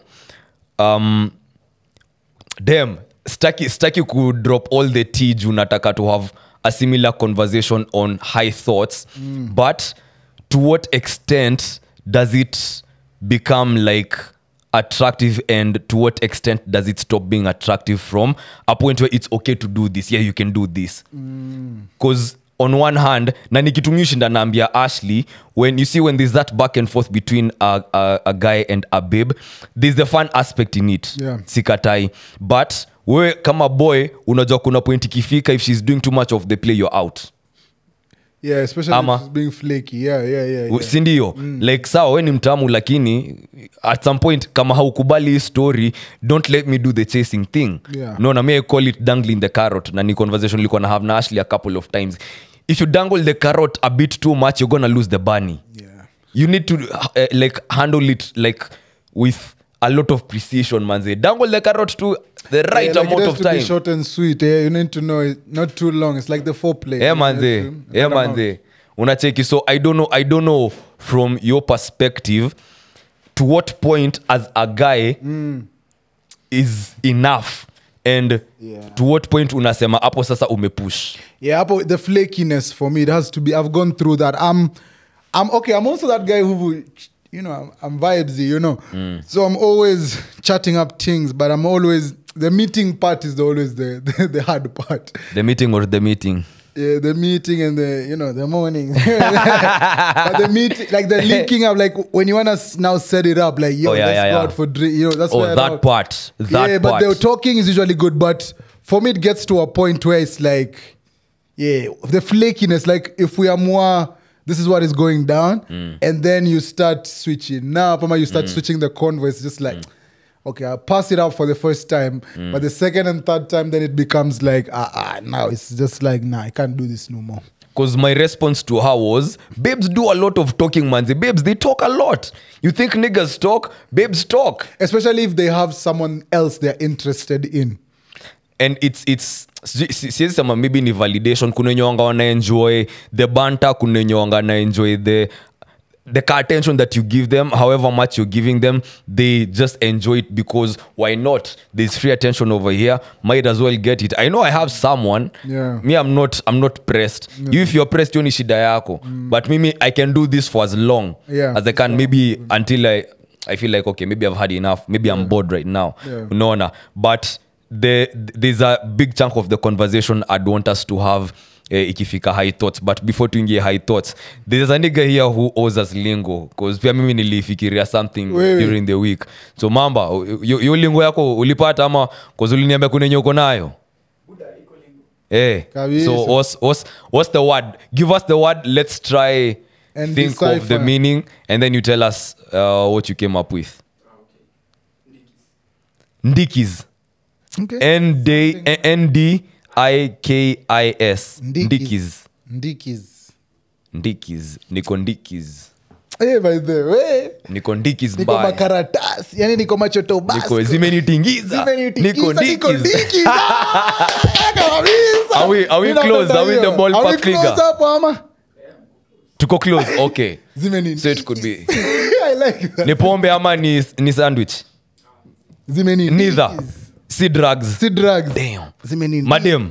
Damn, staki could drop all the tea juu nataka to have a similar conversation on high thoughts, but to what extent does it become like attractive, and to what extent does it stop being attractive from a point where it's okay to do this? Yeah, you can do this. Because on one hand, na nikitumishinda naambia Ashley, when there's that back and forth between a guy and a babe, there's the fun aspect in it. Yeah. Sikatai. But we kama boy, unajua kuna point ikifika, if she's doing too much of the play, you're out. Yeah, especially if she's being flaky. Yeah. Sindio? Like sawa we ni mtamu, lakini at some point kama haukubali hii story, don't let me do the chasing thing. Yeah. No, na me I call it dangling the carrot. Na ni conversation nilikuwa na have na Ashley a couple of times. If you dangle the carrot a bit too much, you're gonna lose the bunny. Yeah. You need to like handle it like with a lot of precision, manze. Dangle the carrot to the right like amount of time. It has to be short and sweet. You need to know it, not too long. It's like the foreplay. Manze. Unacheki. So I don't know from your perspective to what point as a guy is enough, and to what point unasema hapo sasa umepush. Yeah, hapo the flakiness for me, it has to be, I've gone through that. I'm okay, I'm also that guy who, you know, I'm vibesy, you know. So I'm always chatting up things, but I'm always, the meeting part is always the hard part. The meeting or the meeting? Yeah, the meeting and the, you know, the morning. But the meeting, like the linking up, like when you want to now set it up, like, yo, let's go out for drink, you know, that's where that part. But the talking is usually good, but for me it gets to a point where it's like, yeah, the flakiness, like if we are more, this is what is going down, and then you start switching. Now, you start switching the convo, it's just like, okay, I'll pass it out for the first time, but the second and third time, then it becomes like, now it's just like, I can't do this no more. Because my response to her was, babes do a lot of talking, manzi. Babes, they talk a lot. You think niggas talk? Babes talk. Especially if they have someone else they're interested in. and it's siwezi sema maybe ni validation. Kuna wenye wana enjoy the banter, kuna wenye wana enjoy the attention that you give them. However much you're giving them, they just enjoy it because why not? There's free attention over here, might as well get it. I know I have someone. Me, I'm not pressed. You, if you're pressed, you ni shida yako. But me, I can do this for as long as I can, maybe until I feel like, okay, maybe I've had enough, maybe I'm bored right now. No. But there's a big chunk of the conversation I'd want us to have ikifika high thoughts. But before tuingie high thoughts, there's a nigga here who owes us lingo, because pia mimi nilifikiria something during the week. So Mamba, yo lingo yako ulipata ama cause uliniambia kuna yenye uko nayo? So what's the word? Give us the word, let's try and think decipher of the meaning, and then you tell us what you came up with. Ndikis. Okay. Ndikis. Ndikis. Niko ndikis. By the way, niko ndikis niko makaratasi, yani niko machoto basi. Niko zimenitingiza. Niko ndikis. Are we close? Are we the ballpark figure? Are we close up, ama? Tuko close. Okay. So it could be. I like that. Ni pombe ama ni sandwich? Neither. See drugs. Damn. Madam.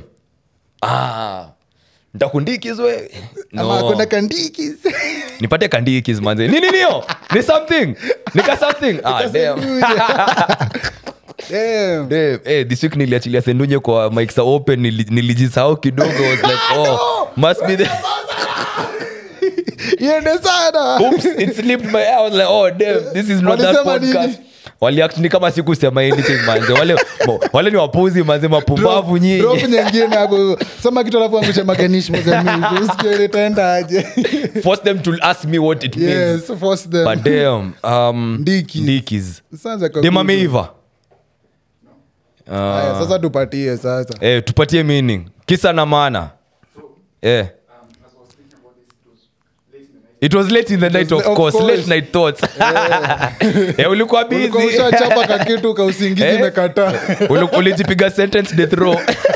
Ndakundikis we. No. Ama kuna kandikis. Nipate kandikis manze. Nini niyo? Ni something. Nika something. Damn. Damn. This week niliachilia Sendunye kwa mics are open, nilijisahau kidogo. I was like, must be there. Oops, it slipped my eye. I was like, damn, this is not that podcast. Wali actually kama sikusema anything manze. Wale ni wapuzi manze, mapumbavu nyinyi. Drop nyingine hapo. Sema kitu alafu angusha maganishi mzamini. Usikie itaenda aje. Force them to ask me what it means. Yes, force them. But damn, Ndikis. Dema meiva. Sasa tupatie sasa. Tupatie meaning. Kisa na maana. It was late in the night, of course. Late night thoughts. Ulikuwa busy. Ulikuwa ushachapa kakitu ka usingizi umekataa. Ulijipiga sentence death row.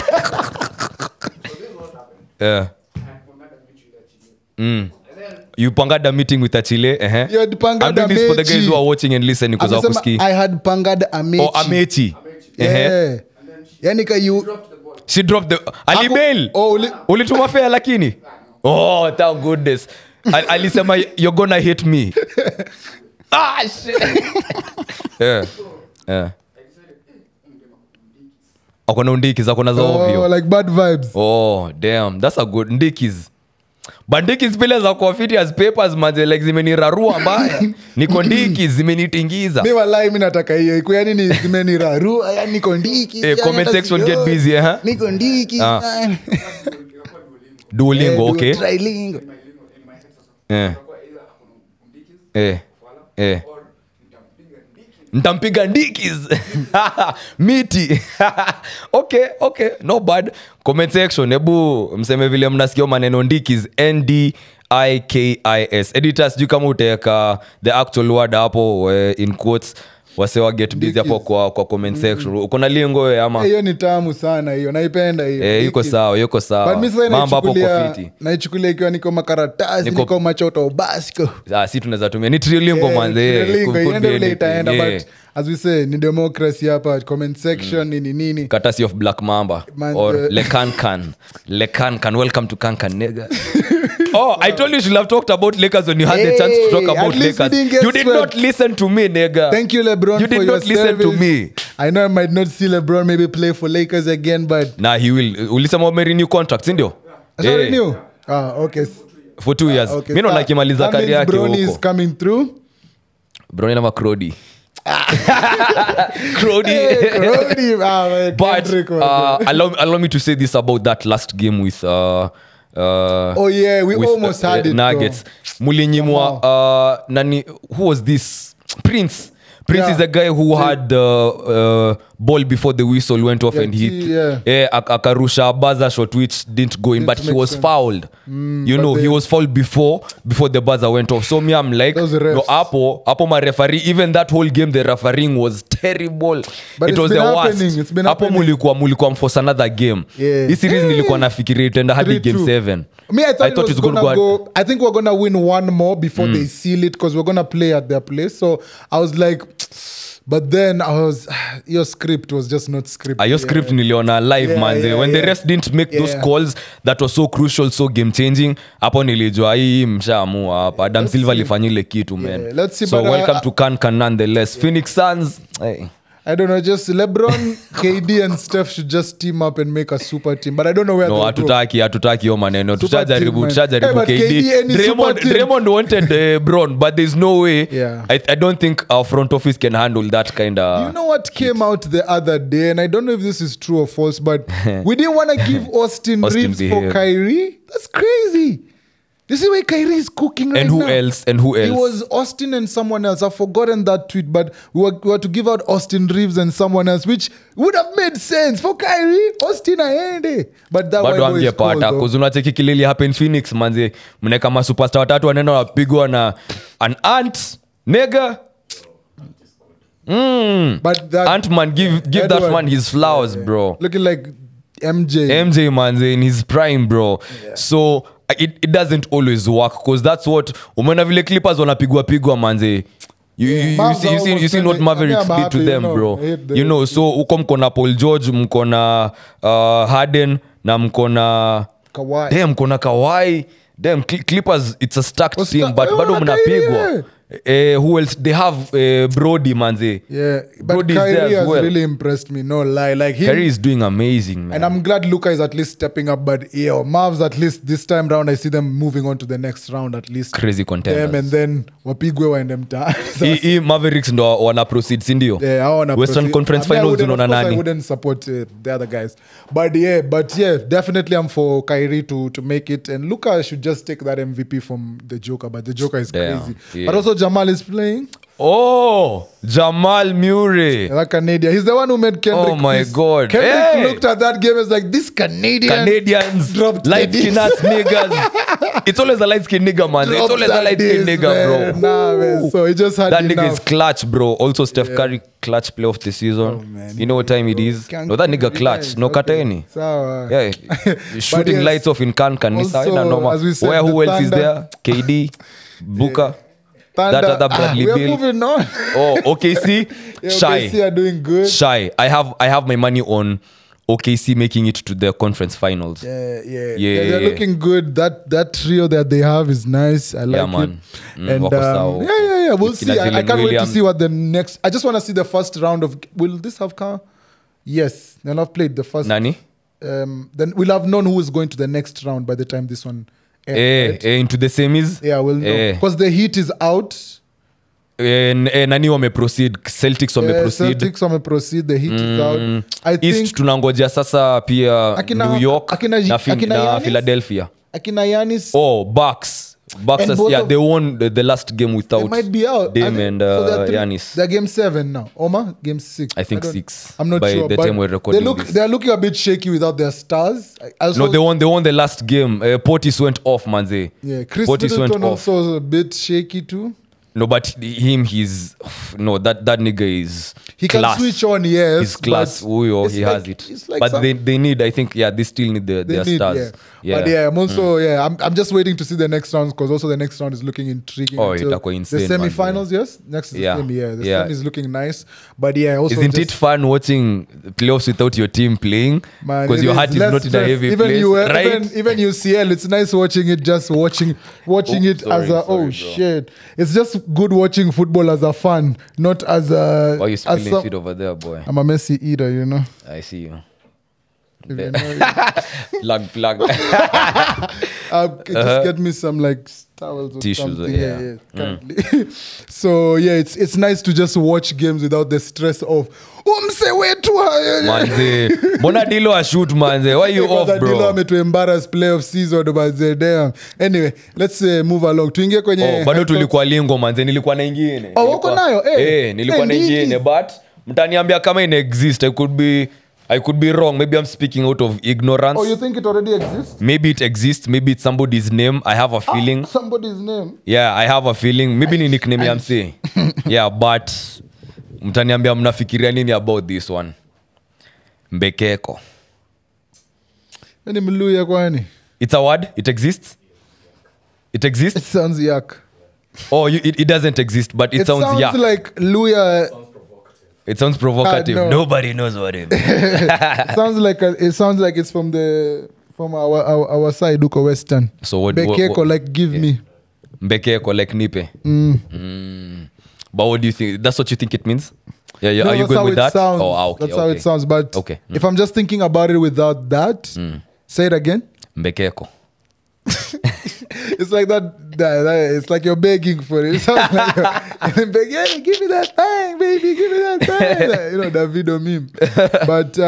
You pangada meeting with Achille. You had pangada I'm doing this for the guys who are watching and listening because wakuski. I had pangada Amechi. Amechi. Yeah. Yani she dropped the Alibail. Ulituma fare lakini. Oh, thank goodness. Alisema you're gonna hate me. Shit. Akona ndikis, akona za ovyo. Like bad vibes. Damn, that's a good ndikis. But ndikis pile za kuafiti as papers manze, like zimenirarua mbaya. Niko ndikis zimenitingiza. Mimi wallahi mimi nataka hiyo. Iko yani ni zimenirarua, yani niko ndikis. Comment section get busy, Niko ndikis. Duolingo, okay. Trilingo. Ntampiga ndikis. Miti. Okay, no bad. Comment section, ebu mseme vile mnasikia maneno ndikis. Ndikis. Editors, sijui kama utaweka the actual word hapo in quotes. Wasewa get busy hapo kwa comment section. Uko na lingo ama? Hiyo ni tamu sana hiyo. Naipenda hiyo. Yuko sawa. But mimi mambo hapo kwa fiti. Naichukulia ikiwa niko makaratasi, niko machoto basco. Si tunaweza tumia ni trilingo manze. Vile itaenda, but as we say, ni democracy hapa, comment section nini. Courtesy of Black Mamba or Lekankan. Welcome to Kankan, nigga. I told you should have talked about Lakers when you had the chance to talk about Lakers. You did not listen to me, nigga. Thank you, LeBron, you for your service. You did not listen to me. I know I might not see LeBron maybe play for Lakers again, but... Nah, he will. Ulisema umerenew contract, sindio? Renew? Okay. For 2 years. Mimi naona kimaliza career yake huko. Bronny is coming through. Bronny nama Crody. But allow me to say this about that last game with we almost had it, Nuggets. Mulinyimwa nani, who was this? Prince is the guy who had ball before the whistle went off and hit akarusha buzzer shot which didn't go in, but he was fouled. You know, he was fouled before the buzzer went off. So me, I'm like, no, apo my referee, even that whole game the refereeing was terrible. But it was the worst. It's been Apo mulikuwa force another game. This series nilikuwa nafikiria itaenda hadi game 7. Me, I thought it was gonna go. I think we're gonna win one more before they seal it, because we're gonna play at their place. So I was like, but then your script was just not script. Your script niliona live manze. When the refs didn't make those calls that was so crucial, so game changing, hapo nilijua hii mshaamua hapa. Adam Silva alifanya ile kitu, man. Let's see, so welcome to Can nonetheless. Phoenix Suns. Hey. I don't know, just LeBron, KD and Steph should just team up and make a super team. But I don't know where they'll go. Hatutaki hiyo maneno. Tushajaribu KD. Draymond wanted Bron, but there's no way. I don't think our front office can handle that kind of... You know what came out the other day, and I don't know if this is true or false, but we didn't want to give Austin Reeves for Kyrie. That's crazy. You see where Kyrie is cooking right now? And who else? It was Austin and someone else. I've forgotten that tweet, but we were to give out Austin Reeves and someone else, which would have made sense for Kyrie. Austin aende. But that one is cold, though. Because unacheki kilili happen Phoenix, manze. Mneka ma superstar watatu wanena wapigwa na an ant, nigga. But that Ant-Man, give that man his flowers, bro. Looking like MJ, manze, in his prime, bro. So... It doesn't always work, because that's what umeona vile Clippers wanapigwa manze. You see what Mavericks did to them, bro. You know, so uko mko na Paul George, mko na Harden, na mko na Kawhi. Damn, mko na Kawhi. Damn, Clippers, it's a stacked team, but bado mnapigwa. Who else? They have Brody, manze. Yeah, but Brody's Kyrie has well. really impressed me. No lie, like him. Kyrie is doing amazing, man. And I'm glad Luka is at least stepping up. But Mavs, at least this time round, I see them moving on to the next round at least. Crazy contenders. Them, and then wapigwe waende mtaa. Mavericks ndo wana proceed, si ndio? Western Conference Finals unaona nani? I wouldn't support the other guys. But definitely I'm for Kyrie to make it. And Luka should just take that MVP from the Joker. But the Joker is crazy. Yeah. But also Jamal is playing. Oh, Jamal Murray. That Canadian. He's the one who made Kendrick. Oh my God. Kendrick looked at that game and was like, this Canadians dropped light-skinned ass niggas. It's always a light-skinned nigga, man. It's always a light-skinned nigga, bro. Nah, man. So he just had that enough. Nigga is clutch, bro. Also, Steph Curry clutch playoff this season. Oh, man. You know what time it is? No, that nigga clutch. No kateni. So, yeah. Shooting lights off in Can. Also, where who else is there? KD, Booker. That other Bradley Bill. We're moving on. OKC. Shy. OKC are doing good. Shy. I have my money on OKC making it to the conference finals. Yeah. They're looking good. That trio that they have is nice. I like man. it. And we'll see. I can't wait to see what the next. I just want to see the first round of. Will this have come? Yes. They'll have played the first. Nani? Then we'll have known who is going to the next round by the time this one. Into the semis. Yeah, we'll know. Because the Heat is out. Nani wameproceed? Celtics wameproceed. The Heat is out. I East think tunangoja sasa pia New York na Philadelphia. Akina Giannis. Bucks. They won the last game without. They might be out. Dame and Giannis. They're game 7 now. Oma, game 6. I think 6. I'm not sure. By the time we're recording this. They're looking a bit shaky without their stars. No, they won the last game. Portis went off, manze. Yeah, Chris Middleton also a bit shaky too. No, but he's that nigga is. He class. Can switch on, yes. His class, he has it. Like but they need, I think, they still need their stars. Yeah. But I'm also, I'm just waiting to see the next round, because also the next round is looking intriguing. Oh, it's insane. The semi-finals, yes? Next is the semi, The semi is looking nice. But also. Isn't it fun watching playoffs without your team playing? Because your heart is not in a heavy place, right? Even UCL, it's nice watching it, just watching it as a, shit. It's just good watching football as a fan, not as a... Why you spilling shit over there, boy? I'm a Messi eater, you know. I see you. Plug. Just get me some towels or tissues, something. Currently. So it's nice to just watch games without the stress of umse wetu manze. Mbona Dilo a shoot manze? Why you off, bro? Dilo ametu embarrass playoff season manze. Damn. Anyway, let's move along. Tuingie kwenye bado tulikuwa lingo manze, nilikuwa na ingine. Uko nayo? Nilikuwa na ingine but mtaniambia kama ina exist. I could be wrong. Maybe I'm speaking out of ignorance. Oh, you think it already exists? Maybe it exists. Maybe it's somebody's name. I have a feeling. Somebody's name? Yeah, I have a feeling. Maybe ni nickname ya msee. Yeah, but mtaniambia mnafikiria nini about this one? Mbekeko. Ni Mluya kwani? It's a word? It exists? It exists? It sounds yak. Oh, it doesn't exist, but it sounds yak. It sounds like Luya. It sounds provocative. No. Nobody knows what it is. It sounds like it's from our side, Uko Western. So what? Bekeko, like give me. Mbekeko, like nipe. But what do you think? That's what you think it means? Yeah. No, are you going with that? Sounds. Oh, okay. That's how it sounds. But okay. If I'm just thinking about it without that, say it again. Mbekeko. It's like that. It's like you're begging for it. It sounds like begging, give me that thing, baby, give me that thing. Davido meme. But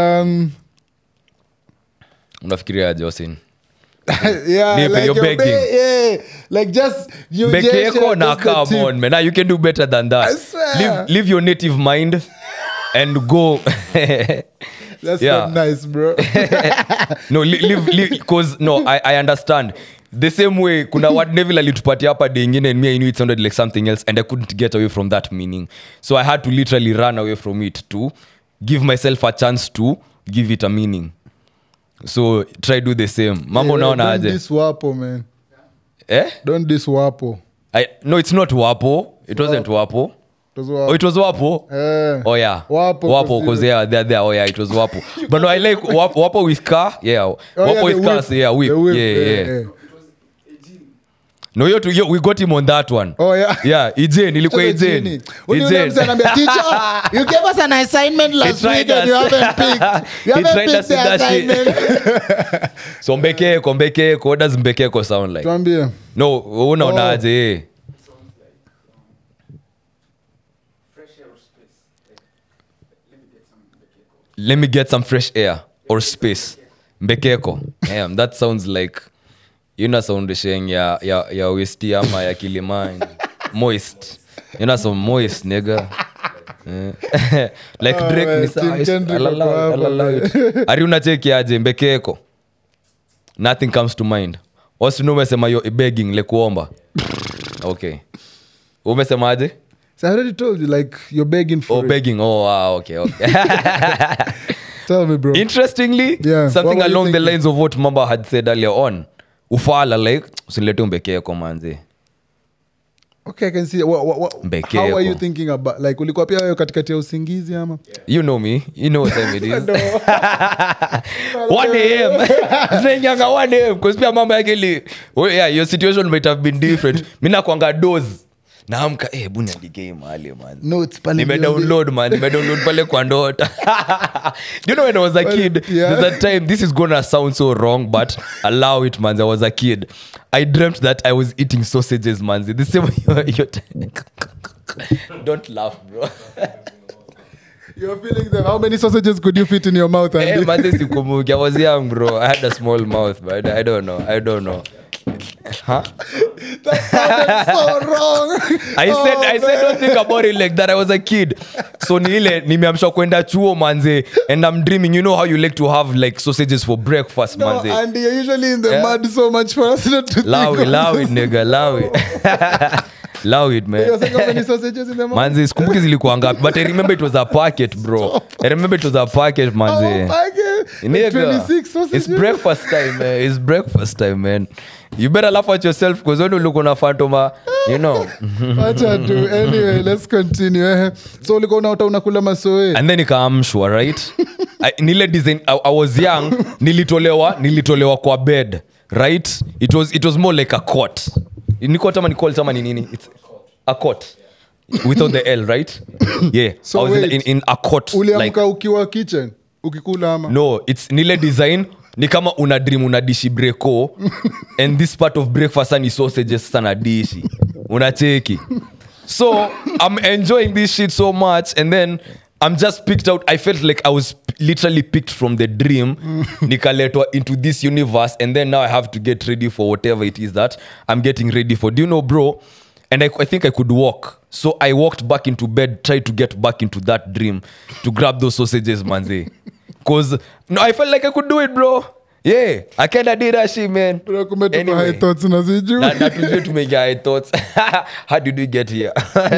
unafikiria Jocelyn? Yeah, Nipe, like you're begging. Yeah, like just you. Bekeko na come on, man. Now you can do better than that. I swear. Leave your native mind and go. That's not nice, bro. No, leave because I understand. The same way kuna word Neville alitupatia hapa day ingine and me I knew it sounded like something else and I couldn't get away from that meaning. So I had to literally run away from it to give myself a chance to give it a meaning. So try do the same. Mambo naona aje. Don't diss Wapo, man. Don't diss Wapo. No, it's not Wapo. It wasn't Wapo. Oh, it was Wapo? Oh, yeah. Wapo, because they're there. Oh, yeah, it was Wapo. But no, I like Wapo with car. Yeah. Wapo with cars. Yeah, whip. Yeah. No, we got him on that one. Oh, yeah. Yeah, Ijen. Ilikuwa Ijen. Teacher, you gave us an assignment last week and you haven't picked. You haven't picked the assignment. So, Mbekeko. What does Mbekeko sound like? Tuambie. No, unaonaje? Let me get some fresh air or space. Mbekeko. Damn, that sounds like soundisheng ya westi ama ya Kilimani. Moist. Some moist, nigga. Like Drake ni sawa. Ari unacheki aje Mbekeko. Nothing comes to mind. Wasi umesema yo begging le kuomba. Okay. Umesema aje? So I already told you, like, you're begging for it. Begging. Oh, wow. Okay. Tell me, bro. Interestingly, something along the lines of what Mamba had said earlier on. Ufala, like, usilete Mbekeko manze. Okay, I can see. How are you thinking about, like, ulikuwa pia wewe katikati ya usingizi ama? You know me. You know what time it is. 1 a.m. Zenyanga 1 a.m. Because pia mama yake your situation might have been different. Mimi nakwanga doze. Naamka buni aligei mahali man. Notes pale. Nimedownload pale kwa ndota. You know when I was a kid, there's a time, this is gonna sound so wrong, but allow it, man. I was a kid. I dreamt that I was eating sausages, man. The same way don't laugh, bro. You're feeling them. How many sausages could you fit in your mouth? Man, I was young, bro. I had a small mouth, but I don't know. Huh? That sounded so wrong. I said don't think about it like that. I was a kid. So nimeamshwa kwenda chuo manze, and I'm dreaming. You know how you like to have like sausages for breakfast, manze. No, and you're usually in the mud so much for us not to allow it, nigga. Allow it, man. You saying how many sausages in the mouth? Manze, sikumbuki zilikuwa ngapi, but I remember it was a packet, bro. I remember it was a packet, manze. Oh, packet. Like 26 sausages. It's breakfast time, man. It's breakfast time, man. You better laugh at yourself because when you look on a phantom, you know. What I do. Anyway, let's continue. So ulikuwa unakula masoe. And then nikaamshwa, right? Nile design, I was young, nilitolewa kwa bed, right? It was more like a cot. Niko tama nicall tama ni nini? It's a cot. Without the L, right? Yeah. So I was in a cot. Uliamka ukiwa kitchen? Ukikula ama? No, it's nile design. Ni kama una dream unadishi breko and this part of breakfast ni sausages sana dishi. Unacheki. So, I'm enjoying this shit so much and then I'm just picked out. I felt like I was literally picked from the dream. Nikaletwa into this universe and then now I have to get ready for whatever it is that I'm getting ready for. Do you know, bro? And I think I could walk. So I walked back into bed, tried to get back into that dream to grab those sausages, manze. Because I felt like I could do it, bro. Yeah, I kinda did that shit, man. Anyway, high thoughts na siju. That was to make high thoughts. How did we get here?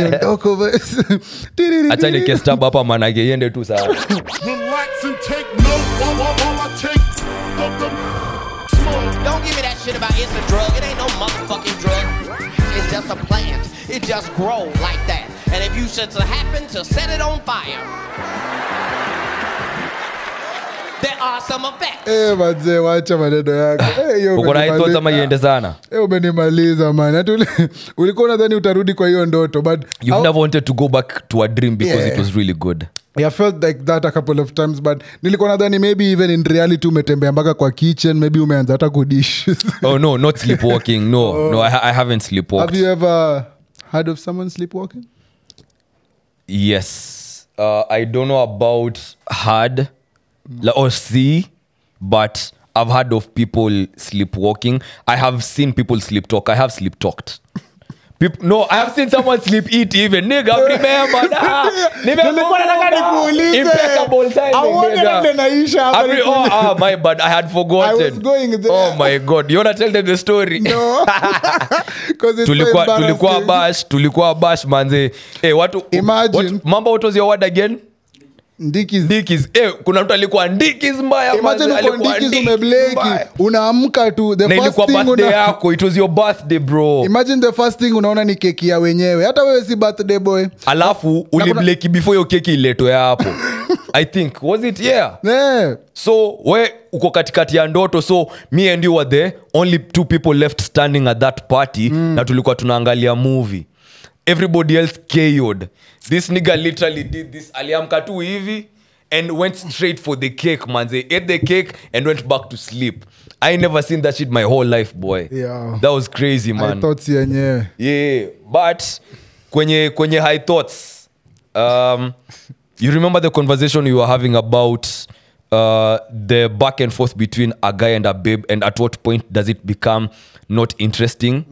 Acha nikestab hapa manake yende tu sawa. Relax and take note while I take the smoke. Don't give me that shit about it's a drug. It ain't no motherfucking drug. It's just a plant. It just grows like that. And if you should happen to set it on fire, there are some effects. Manze, wacha maneno yako. Uko na thoughts ama iende sana? Umenimaliza man. Hata ulikuwa unadhani utarudi kwa hiyo ndoto, but you've never wanted to go back to a dream because it was really good. I felt like that a couple of times, but nilikuwa nadhani maybe even in reality umetembea mpaka kwa kitchen, maybe umeanza hata kudish. Oh no, not sleepwalking. No, I haven't sleepwalked. Have you ever heard of someone sleepwalking? Yes. I don't know about heard or see, but I've heard of people sleepwalking. I have seen people sleep talk. I have sleep talked. No, I have seen someone sleep eat even. Nigga, remember that. Impeccable timing. My bad. I had forgotten. I was going there. Oh my God. You want to tell them the story? No. Because it's tulikuwa bash manze. Hey, imagine. Mamba, what was your word again? Ndikis. Kuna mtu alikuwa ndikis mbaya. Imagine uko ndikis umebleki. Unaamka tu. The first thing birthday yako. It was your birthday, bro. Imagine the first thing unaona ni keki ya wenyewe. Hata wewe si birthday boy. Alafu ulibleki before your keki iletwe hapo. I think. Was it? Yeah. So, we uko katikati ya ndoto. So, me and you were the only two people left standing at that party. Na tulikuwa tunaangalia movie. Everybody else KO'd. This nigga literally did this. Aliamka tu hivi and went straight for the cake, man. They ate the cake and went back to sleep. I never seen that shit my whole life, boy. Yeah. That was crazy, man. High thoughts yenyewe. Yeah. But kwenye high thoughts, you remember the conversation we were having about the back and forth between a guy and a babe, and at what point does it become not interesting?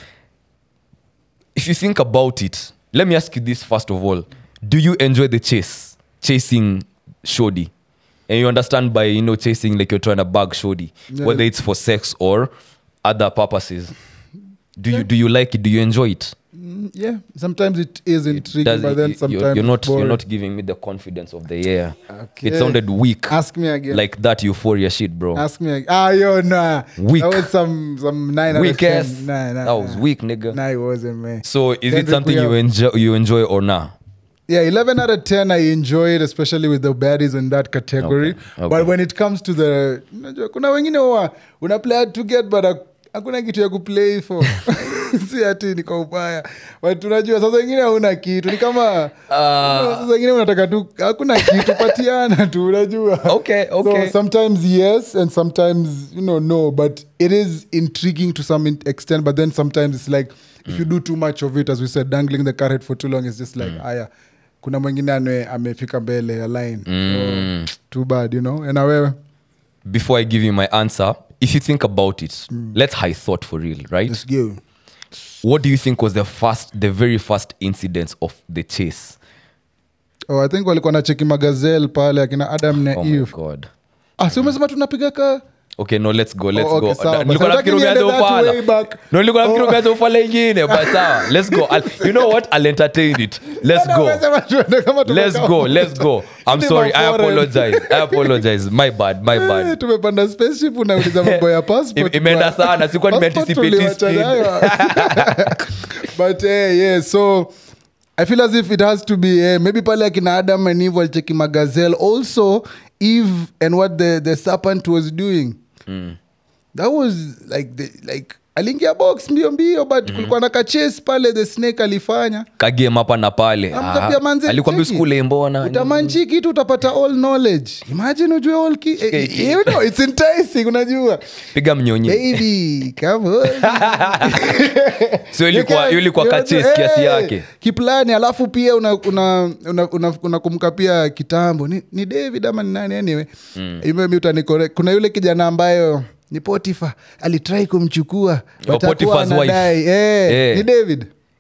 If you think about it, let me ask you this first of all. Do you enjoy the chasing shorty? And you understand by, chasing like you're trying to bag shorty, whether it's for sex or other purposes. Do you like it? Do you enjoy it? Yeah, sometimes it is intriguing, but then sometimes you're not giving me the confidence of the year. Okay. It sounded weak. Ask me again. Like that euphoria shit, bro. Ask me again. Nah. Weak. That was some 9 out of 10. Nah, that was weak, nigga. Nah, it wasn't, man. So is it something you enjoy or nah? Yeah, 11 out of 10 I enjoy it, especially with the baddies in that category. Okay. But when it comes to the... Kuna wengine una play to get, but hakuna kitu ya kuplay for. Si ati ni kwa ubaya. But unajua sasa wengine hauna kitu. Ni kama sasa wengine unataka tu hakuna kitu patiana tu unajua. Okay. So sometimes yes and sometimes no, but it is intriguing to some extent, but then sometimes it's like if you do too much of it, as we said, dangling the carrot for too long, it's just like kuna mwingine amefika mbele ya line. So, too bad, And wewe, before I give you my answer, if you think about it, let's high thought for real, right? Let's go. What do you think was the very first incidence of the chase? I think walikuwa na cheki magazelle pale akina Adam na Eve. Oh my God. Si umesema tunapiga ka... Okay, no, let's go. Nilikuwa nafikiri umeanza ufala ingine, but sawa. Let's go. You know what? I'll entertain it. Let's go. I'm sorry. I apologize. My bad. Tumepanda spaceship unauliza mambo ya passport. Imeenda sana. Sikuwa nimeanticipate speed. But yeah, so I feel as if it has to be maybe pale akina Adam and Eve walicheki magazelle. Also, Eve and what the serpent was doing. That was like aliingia box mbio but kulikuwa na kachase pale the snake alifanya kagame hapa na pale alikwambia skule mbona utamanchi kitu utapata all knowledge. Imagine ujue all it's enticing unajua piga mnyonyi baby come on. So ilikuwa kachase kiasi yake kiplani, alafu pia unakumbuka pia kitambo ni David ama ni nani anyway mimi utanicorrect, kuna yule kijana ambayo ni Potiphar alitry kumchukua Potiphar's wife. Ni David.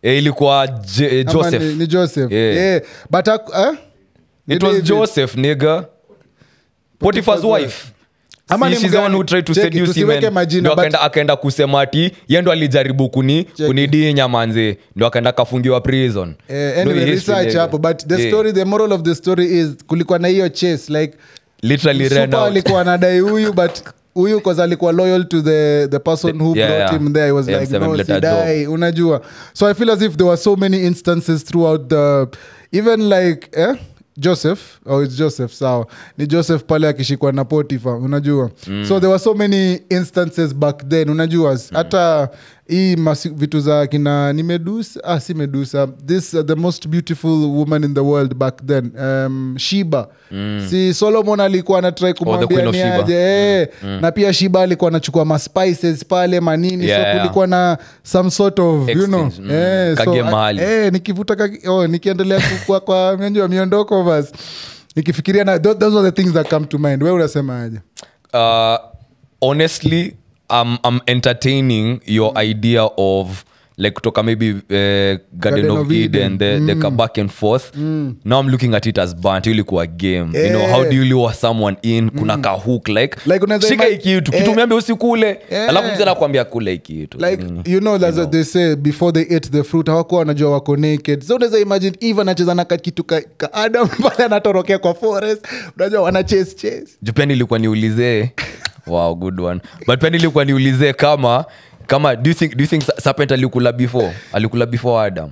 ilikuwa Joseph. Ni Joseph. Yeah. But it was Joseph, nigga. Potiphar's wife. She's the one who tried to seduce him ndo akaenda kusema ati yeye ndo alijaribu kunidinya manze ndo akaenda kafungiwa prison. Anyway, research hapo but the story, the moral of the story is kulikuwa na hiyo chase like literally ran out. Alikuwa anadai huyu but huyu cause alikuwa loyal to the person who brought him there. He was like no sidai unajua. So I feel as if there were so many instances throughout the even like Joseph, it's Joseph, sawa ni Joseph pale akishikwa na Potiphar unajua. So there were so many instances back then unajua. Hata hii vitu za kina ni Medusa, si Medusa, this the most beautiful woman in the world back then, Sheba. Si Solomon alikuwa anatry kumwambia ni aje na pia Sheba alikuwa anachukua ma spices pale manini. So kulikuwa na some sort of exchange, you know kage mahali nikivuta nikiendelea kwa miondoko basi nikifikiria na those are the things that come to mind. Wewe unasema aje? Honestly I'm entertaining your idea of like kutoka maybe Garden of Eden the back and forth. Now I'm looking at it as bant ilikuwa game. You know how do you lure someone in kuna ka hook like shika ikitu kitu umeambia usikule alafu mzee anakuambia kule ikitu like you know that's what they say before they ate the fruit hawakuwa wanajua wako naked. So unaweza imagine even anacheza na kitu ka Adam pale anatorokea kwa forest unajua wana chase Japan ilikuwa niulize wow good one but pia nilikuwa niulize kama do you think serpent alikula before Adam?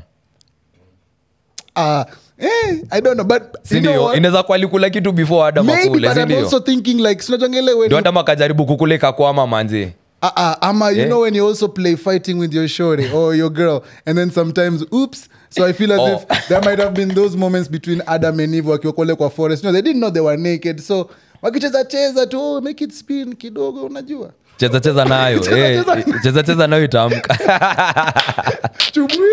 I don't know but sindio inaweza kuwa alikula kitu before Adam akule sindio. I'm also thinking like sinajangele when Adam akajaribu kukuleka kwa manze ama you know when you also play fighting with your shorty or your girl and then sometimes oops. So I feel as if there might have been those moments between Adam and Eve wakiokole kwa forest. No, they didn't know they were naked. So wakicheza tu make it spin kidogo unajua. Cheza nayo. Cheza nayo itaamka. Chumwi.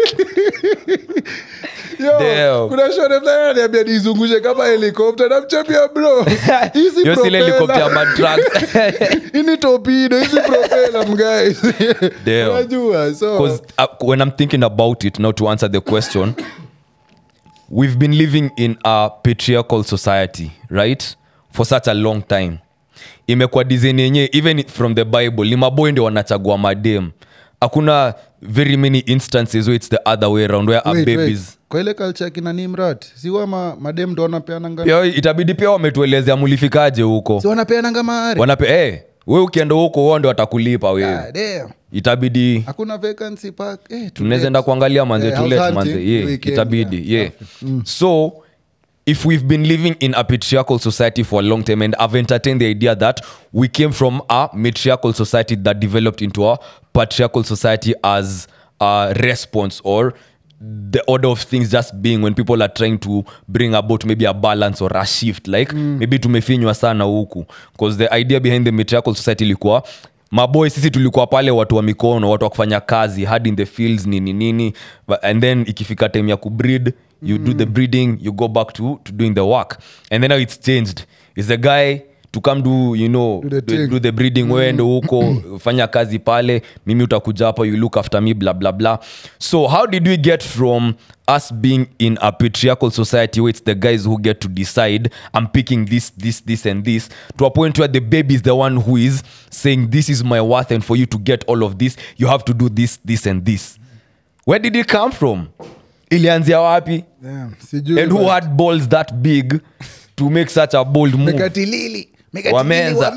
Yo, kuna shore fulani ananiambia nizungushe kama helicopter na mchapia bro. Hizi propeller. Yo sile helicopter man trucks. Ini torpedo, hizi propeller guys. Unajua. So cuz when I'm thinking about it now to answer the question, we've been living in a patriarchal society, right? For such a long time. Imekuwa design yenye even from the Bible ni maboy ndio wanachagua madem. Hakuna very many instances where it's the other way around where babies kwa ile culture kina Nimrod si wa madem ndo wanapeana ngama. Yo itabidi pia wametuelezea mulifikaje huko. Si wanapeana ngama are. Wewe ukienda huko wao ndio watakulipa wewe. Itabidi hakuna vacancy park tunaweza enda kuangalia manze tulet manze itabidi So if we've been living in a patriarchal society for a long time and I've entertained the idea that we came from a matriarchal society that developed into a patriarchal society as a response or the order of things just being when people are trying to bring about maybe a balance or a shift like maybe tumefinywa sana huku because the idea behind the matriarchal society ilikuwa maboy sisi tulikuwa pale watu wa mikono watu wa kufanya kazi hard in the fields nini and then ikifika time ya kubreed you do the breeding you go back to doing the work and then now it's changed. It's the guy to come do you know do the breeding wewe ndo huko fanya kazi pale mimi utakuja hapa you look after me blah blah blah. So how did we get from us being in a patriarchal society where it's the guys who get to decide I'm picking this and this to a point where the baby is the one who is saying this is my worth and for you to get all of this you have to do this and this. Where did it come from? Ilianzia wapi? And who had balls that big to make such a bold move? Mekatilili wamenza.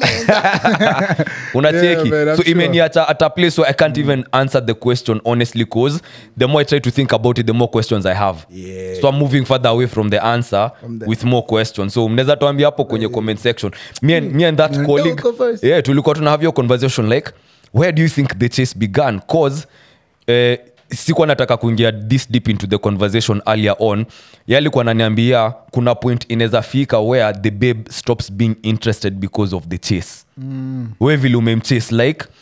Unacheki. So imeniacha at a place where I can't even answer the question honestly because the more I try to think about it the more questions I have. So I'm moving further away from the answer with more questions. So mnaweza tuambia hapo kwenye comment section. Me and that colleague tulikuwa tuna have your conversation like where do you think the chase began? Cause sikuwa nataka kuingia this deep into the conversation earlier on. Yalikuwa ananiambia kuna point inaweza fika where the babe stops being interested because of the chase. Wewe vile umemchase like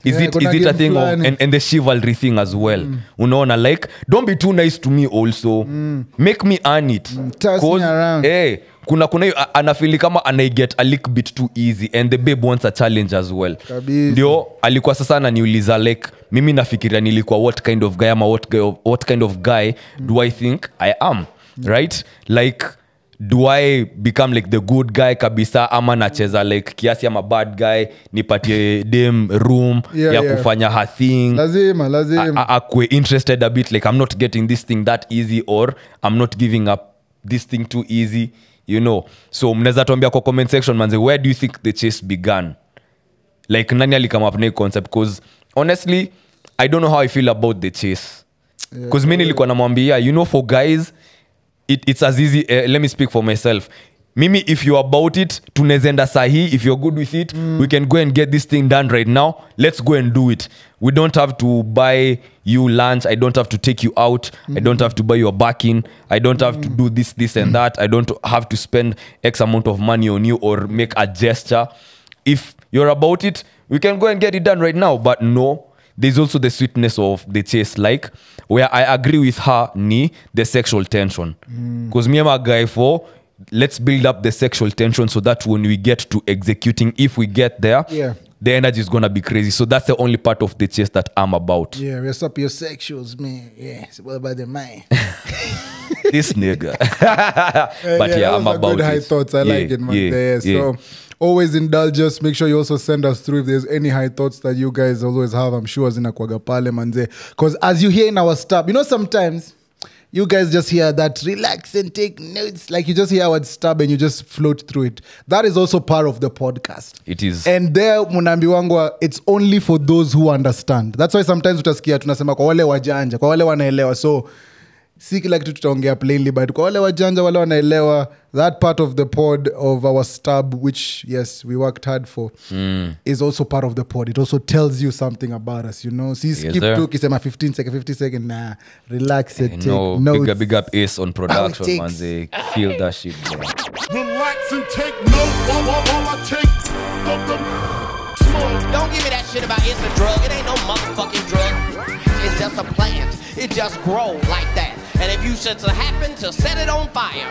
is Yeah, it kuna is it a game thing of fulani. and the chivalry thing as well unaona like don't be too nice to me also make me earn it Toss me around. kuna hiyo anafili kama anaiget a little bit too easy and the babe wants a challenge as well Kabisa. ndio alikuwa sasa ananiuliza like mimi nafikiria nilikuwa what kind of guy ama what kind of guy do I think I am right like do I become like the good guy kabisa ama nacheza like kiasi ama bad guy nipatie dem room Yeah, ya yeah. kufanya her thing lazima akwe interested a bit like I'm not getting this thing that easy or I'm not giving up this thing too easy you know so mnaweza tuambia kwa comment section manze where do you think the chase began like nani alikama up na hii concept because honestly I don't know how I feel about the chase because mimi nilikuwa namwambia you know for guys it's as easy let me speak for myself mimi if you're about it tunezenda sahi if you're good with it we can go and get this thing done right now let's go and do it we don't have to buy you lunch I don't have to take you out I don't have to buy your backing I don't have to do this and that I don't have to spend X amount of money on you or make a gesture if you're about it we can go and get it done right now but no there's also the sweetness of the chase like where I agree with her ni the sexual tension because me am a guy for let's build up the sexual tension so that when we get to executing if we get there the energy is gonna be crazy so that's the only part of the chase that I'm about rest up your sexuals man it's all about the mind this nigga but I'm about good high it thoughts I like it man so always indulge us make sure you also send us through if there's any high thoughts that you guys always have I'm sure zinakuaga pale manze because as you hear in our stuff you know sometimes you guys just hear that relax and take notes like you just hear our stab and you just float through it that is also part of the podcast it is and there munaambiwangwa it's only for those who understand that's why sometimes utasikia tunasema kwa wale wajanja kwa wale wanaelewa so si kila kitu tutaongea plainly but kwa wale wajanja wale wanaelewa that part of the pod of our stab which yes we worked hard for is also part of the pod it also tells you something about us you know see skip to kisema 50 second nah relax and take notes big up Ace on production manze feel that shit bro. Relax and take note while I take the smoke. Don't give me that shit about it's a drug. It ain't no motherfucking drug. It's just a plant. It just grows like that. And if you should happen to set it on fire,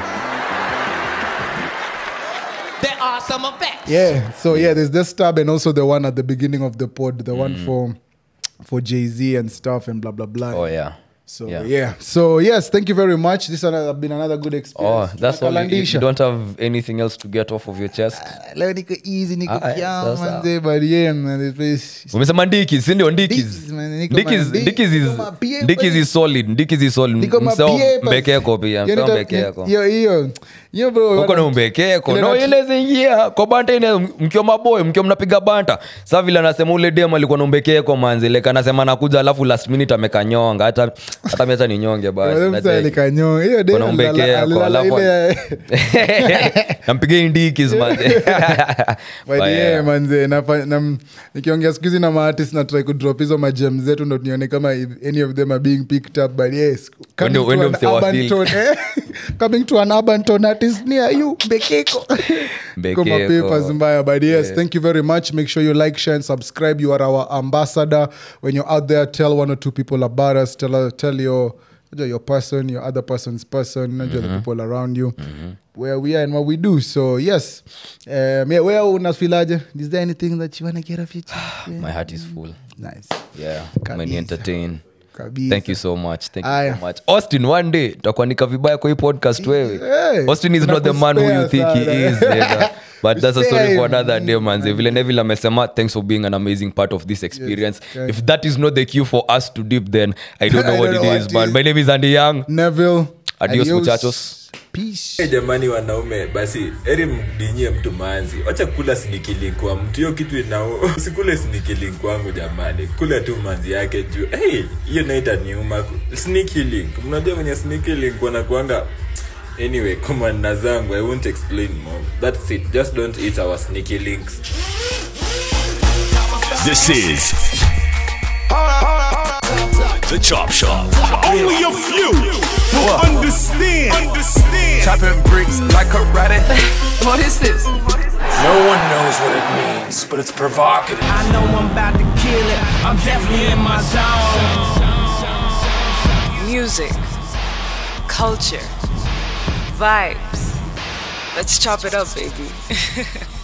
there are some effects. Yeah. So there's this tab and also the one at the beginning of the pod, the one for Jay-Z and stuff and blah blah blah. Oh yeah. So So yes, thank you very much. This has been another good experience. Oh, that's all. You don't have anything else to get off of your chest. Leo niko easy, niko kiao manze, but man, umesema Dickies, si ndio Dickies? Dickies is solid. Dickies is solid. Msao mbekeko pia, msao mbekeko. Yo bro. Uko na mbekeko. No ile zingia kwa banta ile mkio maboy, mkio mnapiga banta. Sasa vile anasema ule dem alikuwa na mbekeko manze, like anasema anakuja alafu last minute amekanyonga hata mimi hata ninyonge basi alikanyonga hiyo dem alafu nampige Dickies manze. But manze nikiongea siku hizi na artists na try to drop hizo majam zetu ndo nione kama any of them are being picked up but yes coming to an urban tone artist near you Bekeko Koma papers mbaya but yes thank you very much make sure you like share and subscribe you are our ambassador when you're out there tell one or two people about us tell your person your other person's person the people around you where we are and what we do so yes where unafilaje is there anything that you want to get off your chest my heart is full nice many entertain thank you so much Austin one day tutakuandika vibaya kwa hii podcast wewe Austin is not the man who you think he is but that's a story for another day manze vile Neville amesema thanks for being an amazing part of this experience if that is not the cue for us to dip then I don't know what it is but my name is Andy Young Neville adios muchachos peace hey, jamani wanaume basi eri mdinyie mtu manzi wacha kula sneaky link kwa mtu hiyo kitu inao usikule sneaky link wangu jamani kula tu manzi yake juu hiyo naita niuma sneaky link mnajua kwenye sneaky link wanakuanga anyway kama nazangu I won't explain more that's it just don't eat our sneaky links this is The Chop Shop. Only a few will understand. Chopping bricks like karate. What is this? No one knows what it means, means, but it's provocative. I know I'm about to kill it. I'm definitely in my zone. Music, culture, vibes. Let's chop it up, baby.